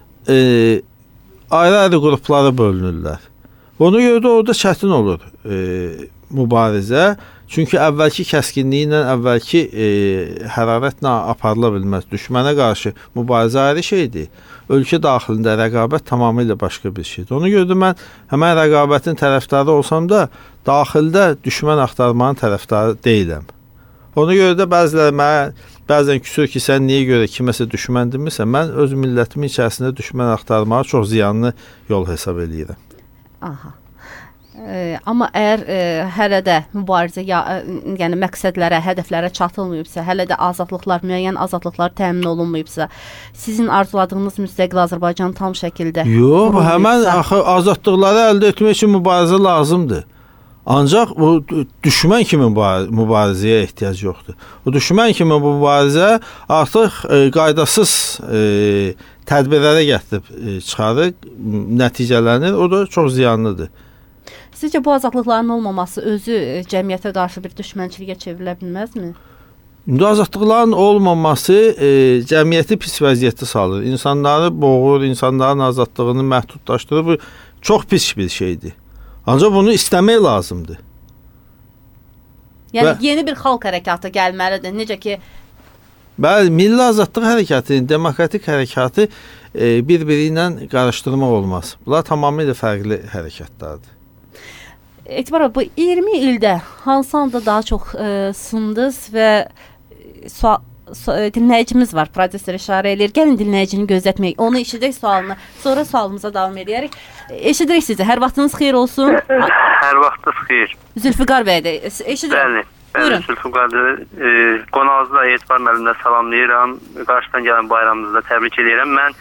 S3: ayrı-ayrı qruplara bölünürlər. Ona görə də orada çətin olur mübarizə. Çünki əvvəlki kəskinliyi ilə, əvvəlki hərarətlə aparıla bilməz. Düşmənə qarşı mübarizə ayrı şeydir. Ölkə daxilində rəqabət tamamilə başqa bir şeydir. Ona görə də mən həmən rəqabətin tərəfdarı olsam da, daxildə düşmən axtarmanın tərəfdarı deyiləm. Ona görə də bəziləri mənə bəzən küsür ki, sən niyə görə kiməsə düşmən demirsən, mən öz millətimin içərisində düşmən axtarmağı çox ziyanlı yol hesab edirəm.
S2: Aha. Amma əgər hələ də mübarizə yəni məqsədlərə, hədəflərə çatılmayıbsa, hələ də azadlıqlar, müəyyən azadlıqlar təmin olunmayıbsa, sizin arzuladığınız müstəqil Azərbaycan tam şəkildə
S3: yox, həmən axı azadlıqları əldə etmək üçün mübarizə lazımdır. Ancaq bu düşmən kimi mübarizəyə ehtiyac yoxdur. O düşmən kimi mübarizə artıq qaydasız tədbirlərə gətirib çıxarır, nəticələnir, o da çox ziyanlıdır.
S2: Sizcə bu azadlıqların olmaması özü cəmiyyətə qarşı bir düşmənçiliyə çevrilə bilməzmi?
S3: Azadlıqların olmaması cəmiyyəti pis vəziyyətə salır. İnsanları boğur, insanların azadlığını məhdudlaşdırır. Bu çox pis bir şeydir. Ancaq bunu istəmək lazımdır.
S2: Yəni yeni bir xalq hərəkatı gəlməlidir. Necə ki,
S3: bəli, milli azadlıq hərəkatı, demokratik hərəkatı bir-biri ilə qarışdırmaq olmaz. Bunlar tamamilə fərqli hərəkatlardır.
S2: Etibar bu 20 ildə hansı anda daha çox sındınız və dinləyicimiz var, prodüser işarə edir. Gəlin dinləyicini gözlətmək, onu eşidək sualını, sonra sualımıza davam edərik. Eşidirik sizi, hər vaxtınız xeyir olsun.
S4: Hər vaxtınız xeyir.
S2: Zülfiqar bəydir, eşidirik.
S4: Bəli, Zülfiqardır. Qonağınızda Etibar müəllimlə salamlayıram. Qarşıdan gələn bayramınızda təbrik edirəm. Mən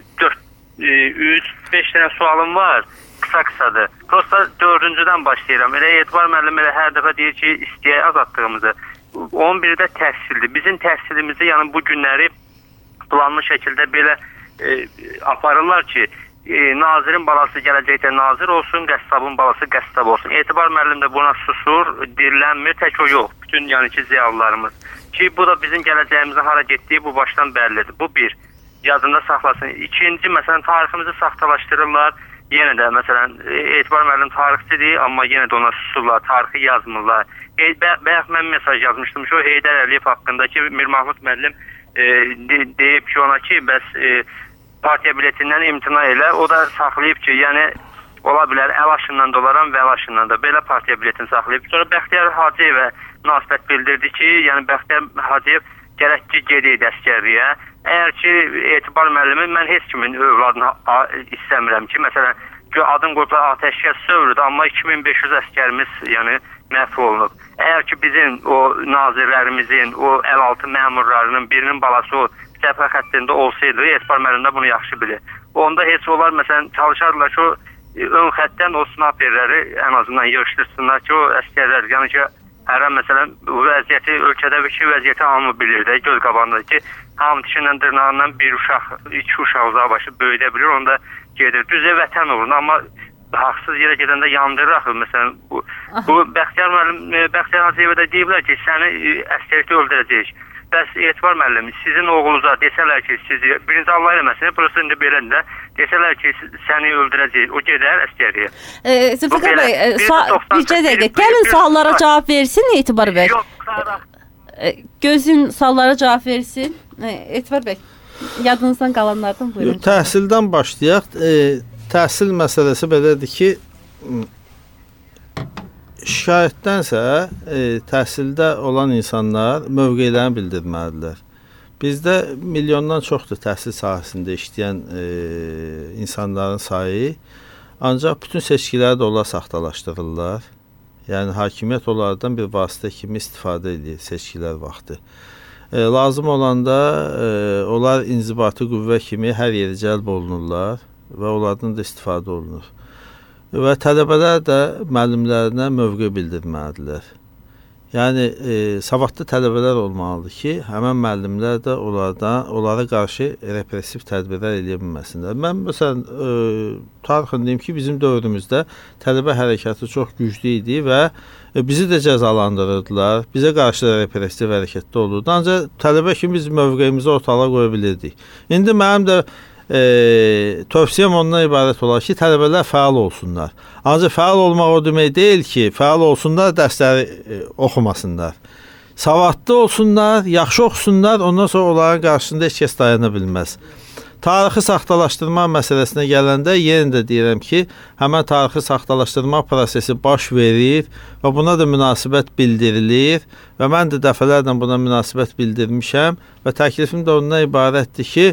S4: 3-5 dənə sualım var. Qısa-qısadır. Prosta 4-cüdən başlayıram. Elə Etibar müəllim elə hər dəfə deyir ki, istəyək azadlığımızı. 11-də təhsildir. Bizim təhsilimizi, yəni bu günləri planlı şəkildə belə aparırlar ki, nazirin balası gələcəkdə nazir olsun, qəssabın balası qəssab olsun. Etibar müəllim də buna susur, dirlənmir, tək o yox. Bütün yəni ki, ziyalılarımız. Ki, bu da bizim gələcəyimizin hara getdiyi bu başdan bəllidir. Bu bir, yadında saxlasın. İkinci, məsələn, tariximizi saxtalaşdırırlar. Yenə də, məsələn, Etibar müəllim tarixçidir, amma yenə də ona susurlar, tarixi yazmırlar. Bəyək mən mesaj yazmışdım ki, o Heydər Əliyev haqqında ki, Mir Mahmud müəllim deyib ki, ona ki, bəs partiya biletindən imtina elə, o da saxlayıb ki, yəni ola bilər əl aşından da olaram və əl aşından da belə partiya biletini saxlayıb. Sonra Bəxtiyar Hacıyevə münasibət bildirdi ki, yəni Bəxtiyar Hacıyev gərək ki, gedəydi əskərliyə. Əgər ki, Etibar müəllimi, mən heç kimin övladını istəmirəm ki, məsələn, adın qoyublar atəşkəs sövrüdür, amma 2500 əskərimiz yəni məhv olunub. Əgər ki, bizim o nazirlərimizin, o əl-altı məmurlarının birinin balası o cəbhə xəttində olsaydı, Etibar müəllim də bunu yaxşı bilir. Onda heç onlar, məsələn, çalışardılar ki, o ön xəttdən o snaperləri ən azından yığışdırsınlar ki, o əskərlər, yəni ki, hər an, məsələn, vəziyyəti, ölkədəki vəziyyəti hamı bilir də, göz qabağındadır ki, hamı dişindən, dırnağından bir uşaq, iki uşaq uzağa başı böyüdə bilir, onda gedir. Düzə vətən uğruna, amma haqsız yerə gedəndə yandırır axı. Məsələn, bu Bəxtiyar müəllim, Bəxtiyar Hacıyevə də deyiblər ki, səni əskərlikdə öldürəcək. Bəs Etibar müəllim, sizin oğlunuza desələr ki, sizi birinci Allah eləməsin, burası indi beləndə desələr ki, səni öldürəcək, o gedər əskərliyə.
S2: Zülfikar bəy, bircə dəqiqə, gəlin suallara cavab versin Etibar bəy.
S4: Yox, Sara.
S2: Gözün suallara cavab versin. Etibar bəy, yadınızdan qalanlardan buyurun.
S3: Təhsildən başlayaq. Təhsil məsələsi belədir ki, şikayətdənsə təhsildə olan insanlar mövqeylərini bildirməlidirlər. Bizdə milyondan çoxdur təhsil sahəsində işləyən insanların sayı, ancaq bütün seçkiləri də onlar saxtalaşdırırlar. Yəni, hakimiyyət onlardan bir vasitə kimi istifadə edir seçkilər vaxtı. Lazım olanda onlar inzibati qüvvə kimi hər yeri cəlb olunurlar və onlardan da istifadə olunur. Və tələbələr də müəllimlərinə mövqe bildirməlidirlər. Yəni, savadlı tələbələr olmalıdır ki, həmən müəllimlər də onlara qarşı repressiv tədbirlər eləyə bilməsinlər. Mən, məsələn, tarixən deyim ki, bizim dövrümüzdə tələbə hərəkatı çox güclü idi və bizi də cəzalandırırdılar. Bizə qarşı repressiv hərəkətdə olurdu. Ancaq tələbə kimi biz mövqeyimizi ortalığa qoya bilirdik. İndi mənim də tövsiyəm ondan ibarət olar ki, tələbələr fəal olsunlar. Ancaq fəal olmaq o demək deyil ki, fəal olsunlar, dərsləri oxumasınlar. Savadlı olsunlar, yaxşı oxusunlar, ondan sonra onların qarşısında heç kəs dayana bilməz. Tarixi saxtalaşdırma məsələsinə gələndə yenə də deyirəm ki, həmən tarixi saxtalaşdırma prosesi baş verir və buna da münasibət bildirilir və mən də dəfələrlə buna münasibət bildirmişəm və təklifim də ondan ibarətdir ki,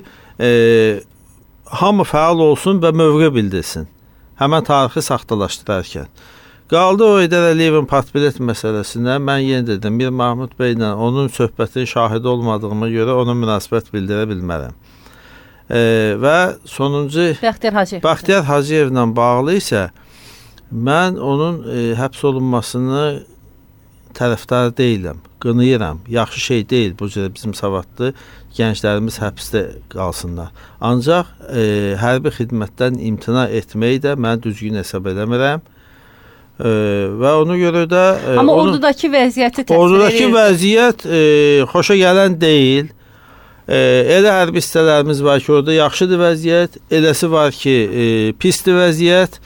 S3: hamı fəal olsun və mövqe bildirsin. Həmən tarixi saxtalaşdırarkən. Qaldı o Heydər Əliyevin partbilet məsələsinə, mən yenə dedim, Mir Mahmud bəylə onun söhbətinin şahidi olmadığıma görə ona münasibət bildirə bilmərəm. Və sonuncu Bəxtiyar Hacıyevlə bağlı isə mən onun həbs olunmasını tərəfdar deyiləm, qınayıram. Yaxşı şey deyil bu cürə bizim savadlı gənclərimiz həbsdə qalsınlar. Ancaq hərbi xidmətdən imtina etməyi də mən düzgün hesab eləmirəm. Və ona görə də
S2: amma ordudakı vəziyyəti təsvir edir.
S3: Ordudakı vəziyyət xoşa gələn deyil. Elə hərbi hissələrimiz var ki, orada yaxşıdır vəziyyət, eləsi var ki, pisdir vəziyyət.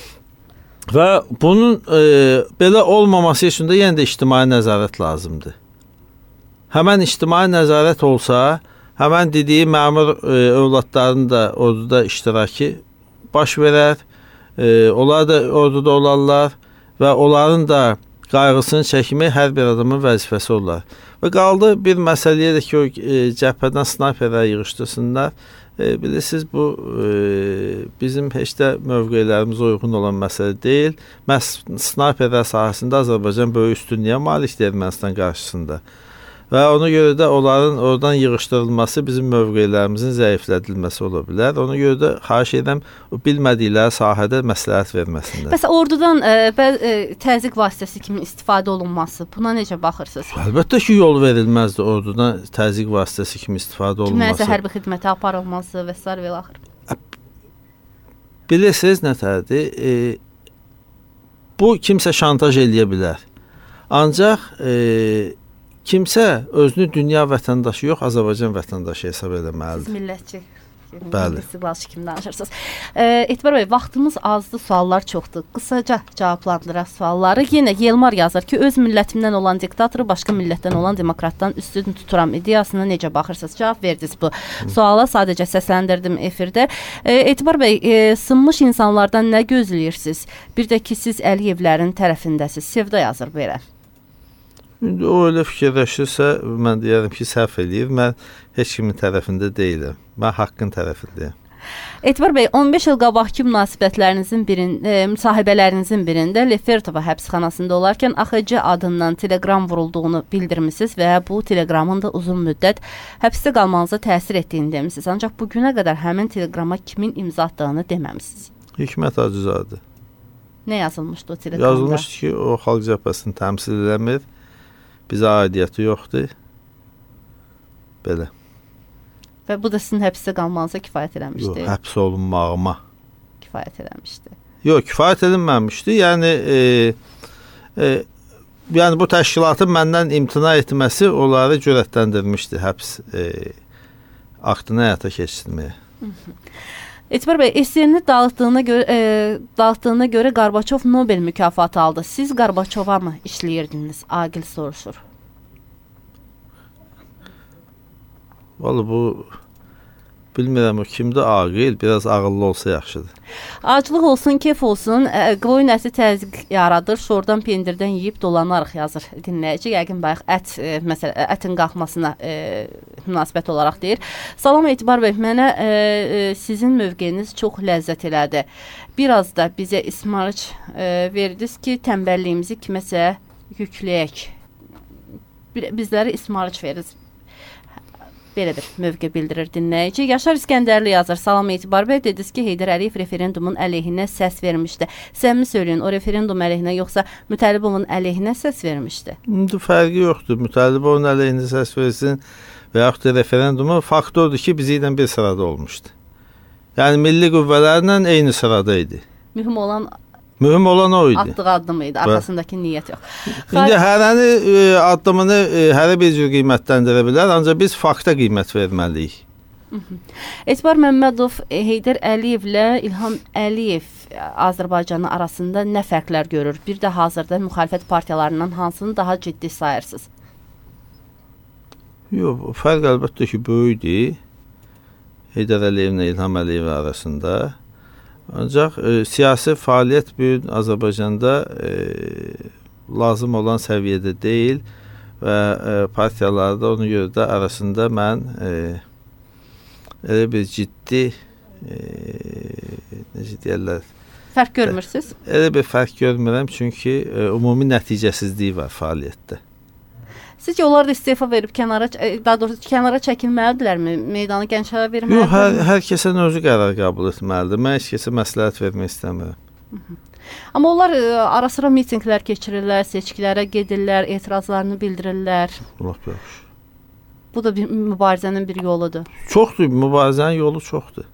S3: Və bunun belə olmaması üçün də yenə də ictimai nəzarət lazımdır. Həmən ictimai nəzarət olsa, həmən dediyi məmur övladlarının da orduda iştirakı baş verər, onlar da orduda olarlar və onların da qayğısını çəkmək hər bir adamın vəzifəsi olar. Və qaldı bir məsələyə də ki, o cəbhədən snayperlər yığışdırsınlar. Bilirsiniz, bu bizim heç də mövqelərimizə uyğun olan məsələ deyil. Məhz snayperlər sahəsində Azərbaycan böyük üstünlüyə malikdir Ermənistan qarşısında. Və ona görə də onların oradan yığışdırılması bizim mövqelərimizin zəiflədilməsi ola bilər. Ona görə də xahiş edirəm, bilmədikləri sahədə məsləhət verməsinlər.
S2: Bəs ordudan təzyiq vasitəsi kimi istifadə olunması, buna necə baxırsınız?
S3: Əlbəttə ki, yol verilməzdi ordudan təzyiq vasitəsi kimi istifadə olunması.
S2: Kiməsə hərbi xidmətə aparılması və s. və axır.
S3: Bilirsiniz nətərdir? Bu kimsə şantaj eləyə bilər. Ancaq kimsə özünü dünya vətəndaşı yox, Azərbaycan vətəndaşı hesab eləməlidir.
S2: Siz millətçi,
S3: istiqlalçı
S2: kimi danışırsınız. Etibar bəy, vaxtımız azdır, suallar çoxdur. Qısaca cavablandıraq sualları. Yenə Yelmar yazır ki, öz millətimdən olan diktatoru başqa millətdən olan demokratdan üstün tuturam ideyasına necə baxırsınız? Cavab verdiniz bu suala, sadəcə səsləndirdim efirdə. Etibar bəy, sınmış insanlardan nə gözləyirsiniz? Bir də ki, siz Əliyevlərin tərəfindəsiz. Sevda yazır belə.
S3: İndi o elə fikirləşirsə, mən deyərəm ki, səhv eləyir. Mən heç kimin tərəfində deyiləm. Mən haqqın tərəfindəyim.
S2: Etibar bəy, 15 il qabaqki müsahibələrinizin birində Lefertova həbsxanasında olarkən AXC adından telegram vurulduğunu bildirmisiniz və bu telegramın da uzun müddət həbsdə qalmanıza təsir etdiyini demişsiniz. Ancaq bugünə qədər həmin telegrama kimin imza atdığını deməmisiniz.
S3: Hikmət Hacızadə.
S2: Nə yazılmışdı o telegramda?
S3: Yazılmışdı ki, o xalq cəbhəsini təmsil eləmir. Bizə aidiyyəti yoxdur. Belə.
S2: Və bu da sizin həbsdə qalmanıza kifayət eləmişdi.
S3: Yox, həbs olunmağıma
S2: kifayət eləmişdi.
S3: Yox, kifayət edilməmişdi. Yəni bu təşkilatın məndən imtina etməsi onları cürətləndirmişdi həbs aktını həyata keçirməyə.
S2: Etibar bəy, SSR-ni dağıtdığına görə Qarbaçov Nobel mükafatı aldı. Siz Qarbaçova mı işləyirdiniz? Agil soruşur.
S3: Vallahi bu bilmirəm o kimdir Agil, biraz ağıllı olsa yaxşıdır.
S2: Aclıq olsun, kef olsun, qoyun əti təzyiq yaradır, şordan pendirdən yeyib dolanarıq yazır dinləyici. Yəqin bayaq ətin qalxmasına münasibət olaraq deyir. Salam Etibar bəy, mənə sizin mövqeyiniz çox ləzzət elədi. Biraz da bizə ismarıc verdiniz ki, tənbəlliyimizi kiməsə yükləyək. Bizlərə ismarıc veririz. Belə bir mövqe bildirir dinləyici. Yaşar İskəndərli yazır. Salam Etibar bəy, dediniz ki, Heydər Əliyev referendumun əleyhinə səs vermişdi. Səmimi söyləyin, o referendum əleyhinə yoxsa Mütəllibovun əleyhinə səs vermişdi?
S3: İndi fərqi yoxdur. Mütəllibovun əleyhinə səs versin və yaxud da referendumu faktordur ki, bizi ilə bir sırada olmuşdu. Yəni milli qüvvələrlə eyni sırada idi.
S2: Mühüm olan
S3: o idi.
S2: Atdığı addım idi, arxasındakı niyyət yox.
S3: İndi hərəni addımını hərə bir cür qiymətləndirə bilər, ancaq biz fakta qiymət verməliyik.
S2: Etibar Məmmədov Heydər Əliyevlə İlham Əliyev Azərbaycanı arasında nə fərqlər görür? Bir də hazırda müxalifət partiyalarından hansını daha ciddi sayırsınız?
S3: Yox, fərq əlbəttə ki, böyükdür. Heydər Əliyevlə İlham Əliyev arasında. Ancaq siyasi fəaliyyət bu gün Azərbaycanda lazım olan səviyyədə deyil və partiyalarda ona görə də arasında mən elə bir ciddi necə deyirlər?
S2: Fərq görmürsünüz?
S3: Elə bir fərq görmürəm, çünki ümumi nəticəsizliyi var fəaliyyətdə.
S2: Sizcə onlar da istefa verib kənara çəkilməlidirlərmi? Meydanı gənclərə verməlidirmi?
S3: Yox, hər kəsin özü qərar qəbul etməlidir. Mən heç kəsə məsləhət vermək istəmirəm.
S2: Amma onlar ara-sıra mitinqlər keçirirlər, seçkilərə gedirlər, etirazlarını bildirirlər.
S3: Lap yaxşı.
S2: Bu da bir mübarizənin bir yoludur.
S3: Çoxdur, mübarizənin yolu çoxdur.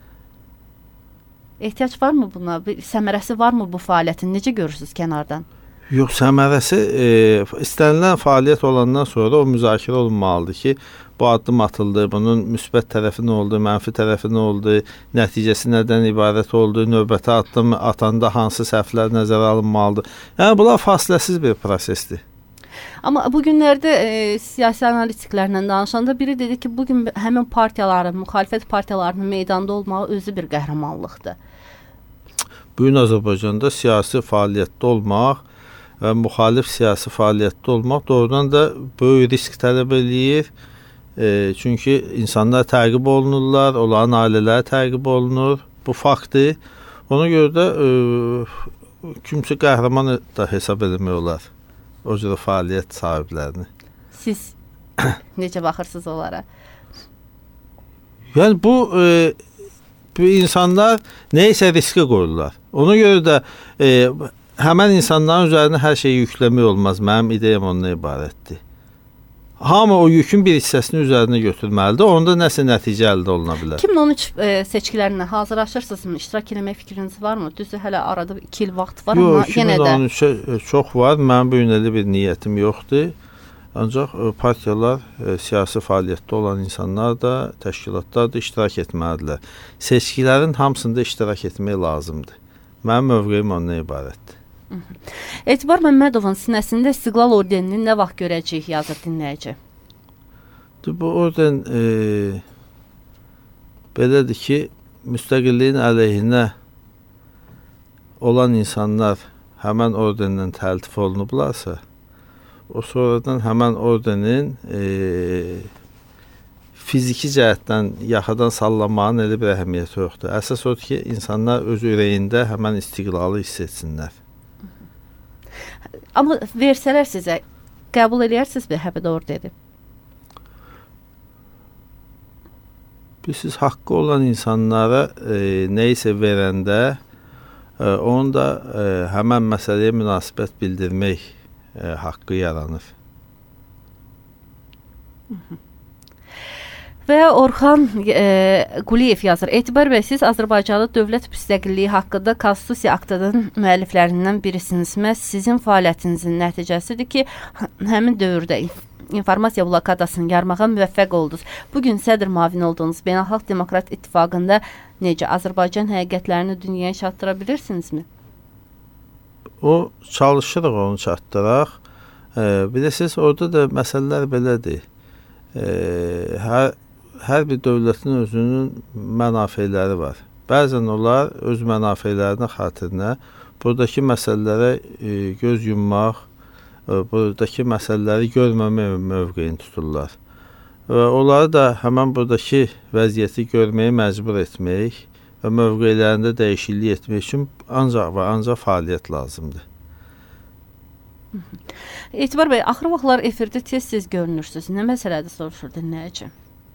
S2: Ehtiyac varmı buna? Səmərəsi varmı bu fəaliyyətin? Necə görürsünüz kənardan?
S3: Yox, səmərəsi istənilən fəaliyyət olandan sonra o müzakirə olunmalıdır ki, bu addım atıldı, bunun müsbət tərəfi nə oldu, mənfi tərəfi nə oldu, nəticəsi nədən ibarət oldu, növbəti addım atanda hansı səhvlər nəzərə alınmalıdır. Yəni, bunlar fasiləsiz bir prosesdir.
S2: Amma bu günlərdə siyasi analitiklərlə danışanda biri dedi ki, bugün həmin partiyaların, müxalifət partiyalarının meydanda olmağı özü bir qəhrəmanlıqdır.
S3: Bugün Azərbaycanda siyasi fəaliyyətdə olmaq və müxalif siyasi fəaliyyətdə olmaq doğrudan da böyük risk tələb eləyir. Çünki insanlar təqib olunurlar, onların ailələri təqib olunur. Bu faktdır. Ona görə də kimsə qəhrəman da hesab eləmək olar o cür fəaliyyət sahiblərini.
S2: Siz necə baxırsınız onlara?
S3: Yəni bu insanlar neysə riskə qoyurlar. Ona görə də həmən insanların üzərinə hər şeyi yükləmək olmaz. Mənim ideyam ondan ibarətdir. Hamı o yükün bir hissəsini üzərinə götürməlidir. Onda nəsə nəticə əldə oluna bilər.
S2: 2013 seçkilərinə hazırlaşırsınızmı? İştirak eləmək fikriniz varmı? Düzdür, hələ arada 2 il vaxt var, amma yenə də. Yox,
S3: 2013-ə çox var. Mənim bu gün elə bir niyyətim yoxdur. Ancaq partiyalar, siyasi fəaliyyətdə olan insanlar da, təşkilatlar da iştirak etməlidirlər. Seçkilərin hamısında iştirak etmək lazımdır. Mənim mövqeyim ondan ibarətdir.
S2: Etibar Məmmədovun sinəsində İstiqlal ordenini nə vaxt görəcəyik, yazır dinləyici?
S3: Bu orden belədir ki, müstəqilliyin əleyhinə olan insanlar həmən ordendən təltif olunublarsa, o sonradan həmən ordenin fiziki cəhətdən yaxadan sallanmağın elə bir əhəmiyyəti yoxdur. Əsas odur ki, insanlar öz ürəyində həmən istiqlalı hiss etsinlər.
S2: Amma versələr sizə, qəbul edərsiniz həbə ordeni?
S3: Siz haqqı olan insanlara nəyisə verəndə onun da həmən məsələyə münasibət bildirmək haqqı yaranır.
S2: Və Orxan Quliyev yazır. Etibar bəy, siz Azərbaycanın dövlət müstəqilliyi haqqında Konstitusiya aktının müəlliflərindən birisiniz. Məhz sizin fəaliyyətinizin nəticəsidir ki, həmin dövrdə informasiya blokadasını yarmağa müvəffəq oldunuz. Bugün sədr müavini olduğunuz Beynəlxalq Demokrat İttifaqında necə Azərbaycan həqiqətlərini dünyaya çatdıra bilirsinizmi?
S3: O çalışırıq onu çatdıraq. Bilirsiniz, orada da məsələlər belədir. Hər bir dövlətin özünün mənafeləri var. Bəzən onlar öz mənafelərinin xatirinə buradakı məsələlərə göz yummaq, buradakı məsələləri görməmək mövqeyini tuturlar. Və onları da həmən buradakı vəziyyəti görməyə məcbur etmək və mövqeylərində dəyişiklik etmək üçün ancaq və ancaq fəaliyyət lazımdır.
S2: Etibar bəy, axır vaxtlar efirdə tez-tez görünürsünüz. Nə məsələdir soruşur dinləyici?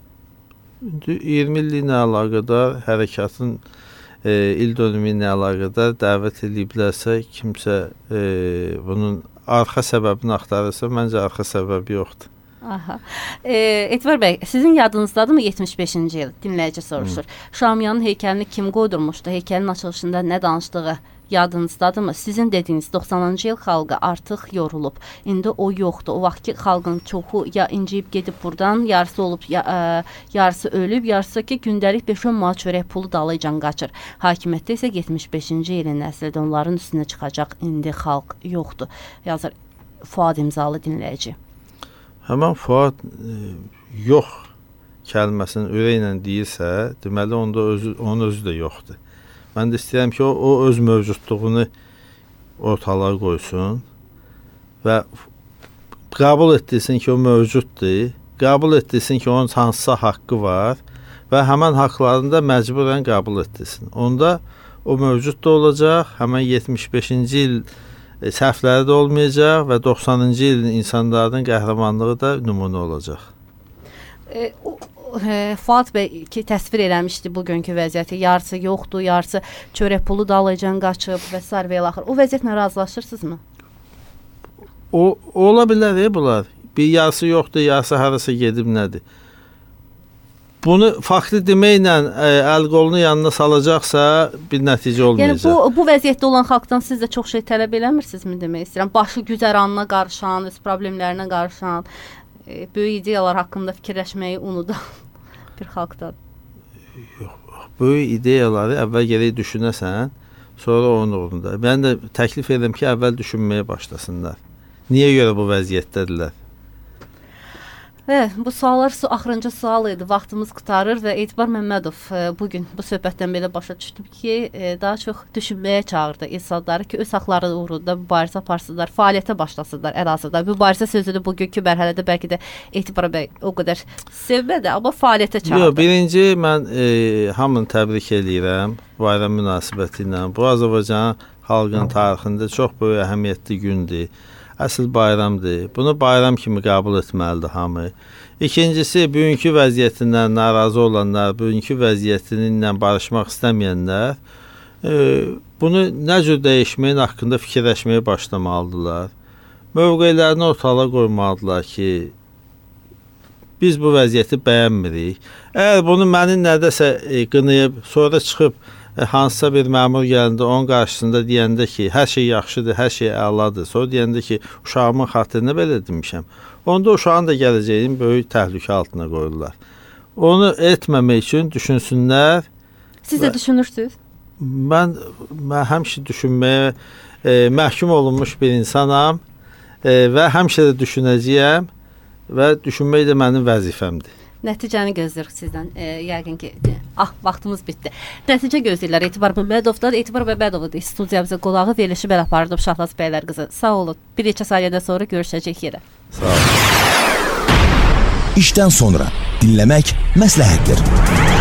S3: 20 illiklə əlaqədar hərəkatın ildönümü ilə əlaqədar dəvət ediblərsə, kimsə bunun arxa səbəbini axtarırsa, məncə arxa səbəbi yoxdur.
S2: Aha. Etibar bəy, sizin yadınızdadırmı 75-ci il? Dinləyici soruşur. Şamiyanın heykəlini kim qoydurmuşdu? Heykəlin açılışında nə danışdığı yadınızdadırmı? Sizin dediyiniz 90-cı il xalqı artıq yorulub. İndi o yoxdur. O vaxtki xalqın çoxu ya inciyib gedib buradan, yarısı olub, yarısı ölüb, yarısı ki gündəlik 5-10 manat çörək pulu dalıcan qaçır. Hakimiyyətdə isə 75-ci ilin nəsildə onların üstünə çıxacaq. İndi xalq yoxdur. Yazır Fuad imzalı dinləyici.
S3: Həmən Fuad yox kəlməsini ürəklə deyirsə, deməli onda onun özü də yoxdur. Mən də istəyirəm ki, o öz mövcudluğunu ortalığa qoysun və qəbul etdirsin ki, o mövcuddur, qəbul etdirsin ki, onun hansısa haqqı var və həmən haqlarını da məcburən qəbul etdirsin. Onda o mövcud da olacaq, həmən 75-ci il səhvləri də olmayacaq və 90-cı ilin insanların qəhrəmanlığı da nümunə olacaq.
S2: Fuad bəy ki, təsvir eləmişdi bugünkü vəziyyəti. Yarısı yoxdur, yarısı çörək pulu dalıcan qaçıb və s. və ilaxır. O vəziyyətlə razılaşırsınızmı?
S3: Ola bilər bunlar. Bir yarısı yoxdur, yarısı harasa gedib nədir? Bunu faktı deməklə əl-qolunu yanına salacaqsa bir nəticə olmayacaq.
S2: Yəni bu vəziyyətdə olan xalqdan siz də çox şey tələb eləmirsinizmi demək istəyirəm? Başı güzəranına qarışan, öz problemlərinə qarışan, böyük ideyalar haqqında fikirləşməyi unudan bir xalqdan.
S3: Yox, böyük ideyaları əvvəl gərək düşünəsən, sonra onun uğrunda. Mən də təklif edirəm ki, əvvəl düşünməyə başlasınlar. Niyə görə bu vəziyyətdədirlər?
S2: Bu suallar axırıncı sual idi. Vaxtımız qurtarır və Etibar Məmmədov bugün bu söhbətdən belə başa düşdüm ki, daha çox düşünməyə çağırdı insanları ki, öz haqları uğrunda mübarizə aparsınlar, fəaliyyətə başlasınlar ərazıda. Mübarizə sözünü bugünkü mərhələdə bəlkə də Etibar bəy o qədər sevmədi, amma fəaliyyətə çağırdı.
S3: Yox, birinci mən hamını təbrik edirəm bayram münasibəti ilə. Bu Azərbaycan xalqının tarixində çox böyük əhəmiyyətli gündür. Əsl bayramdır. Bunu bayram kimi qəbul etməlidir hamı. İkincisi, bugünkü vəziyyətindən narazı olanlar, bugünkü vəziyyətindən barışmaq istəməyənlər bunu nə cür dəyişməyin haqqında fikirləşməyə başlamalıdırlar. Mövqeylərini ortalığa qoymalıdırlar ki, biz bu vəziyyəti bəyənmirik. Əgər bunu məni nədəsə qınayıb, sonra çıxıb hansısa bir məmur gəlində onun qarşısında deyəndə ki, hər şey yaxşıdır, hər şey əladır, sonra deyəndə ki, uşağımın xatirinə belə demişəm, onda uşağın da gələcəyini böyük təhlükə altına qoyurlar. Onu etməmək üçün düşünsünlər.
S2: Siz də düşünürsünüz?
S3: Mən həmişə düşünməyə məhkum olunmuş bir insanam və həmişə də düşünəcəyəm və düşünmək də mənim vəzifəmdir.
S2: Nəticəni gözləyirik sizdən. Yəqin ki, vaxtımız bitdi. Nəticə gözləyirlər Etibar Məmmədovdan. Etibar Məmmədovdur studiyamıza qonağı, verilişi belə apardım Şahnaz bəylər qızı. Sağ olun. Bir neçə saniyədən sonra görüşəcək yerə.
S3: Sağ olun.
S1: İşdən sonra dinləmək məsləhətdir.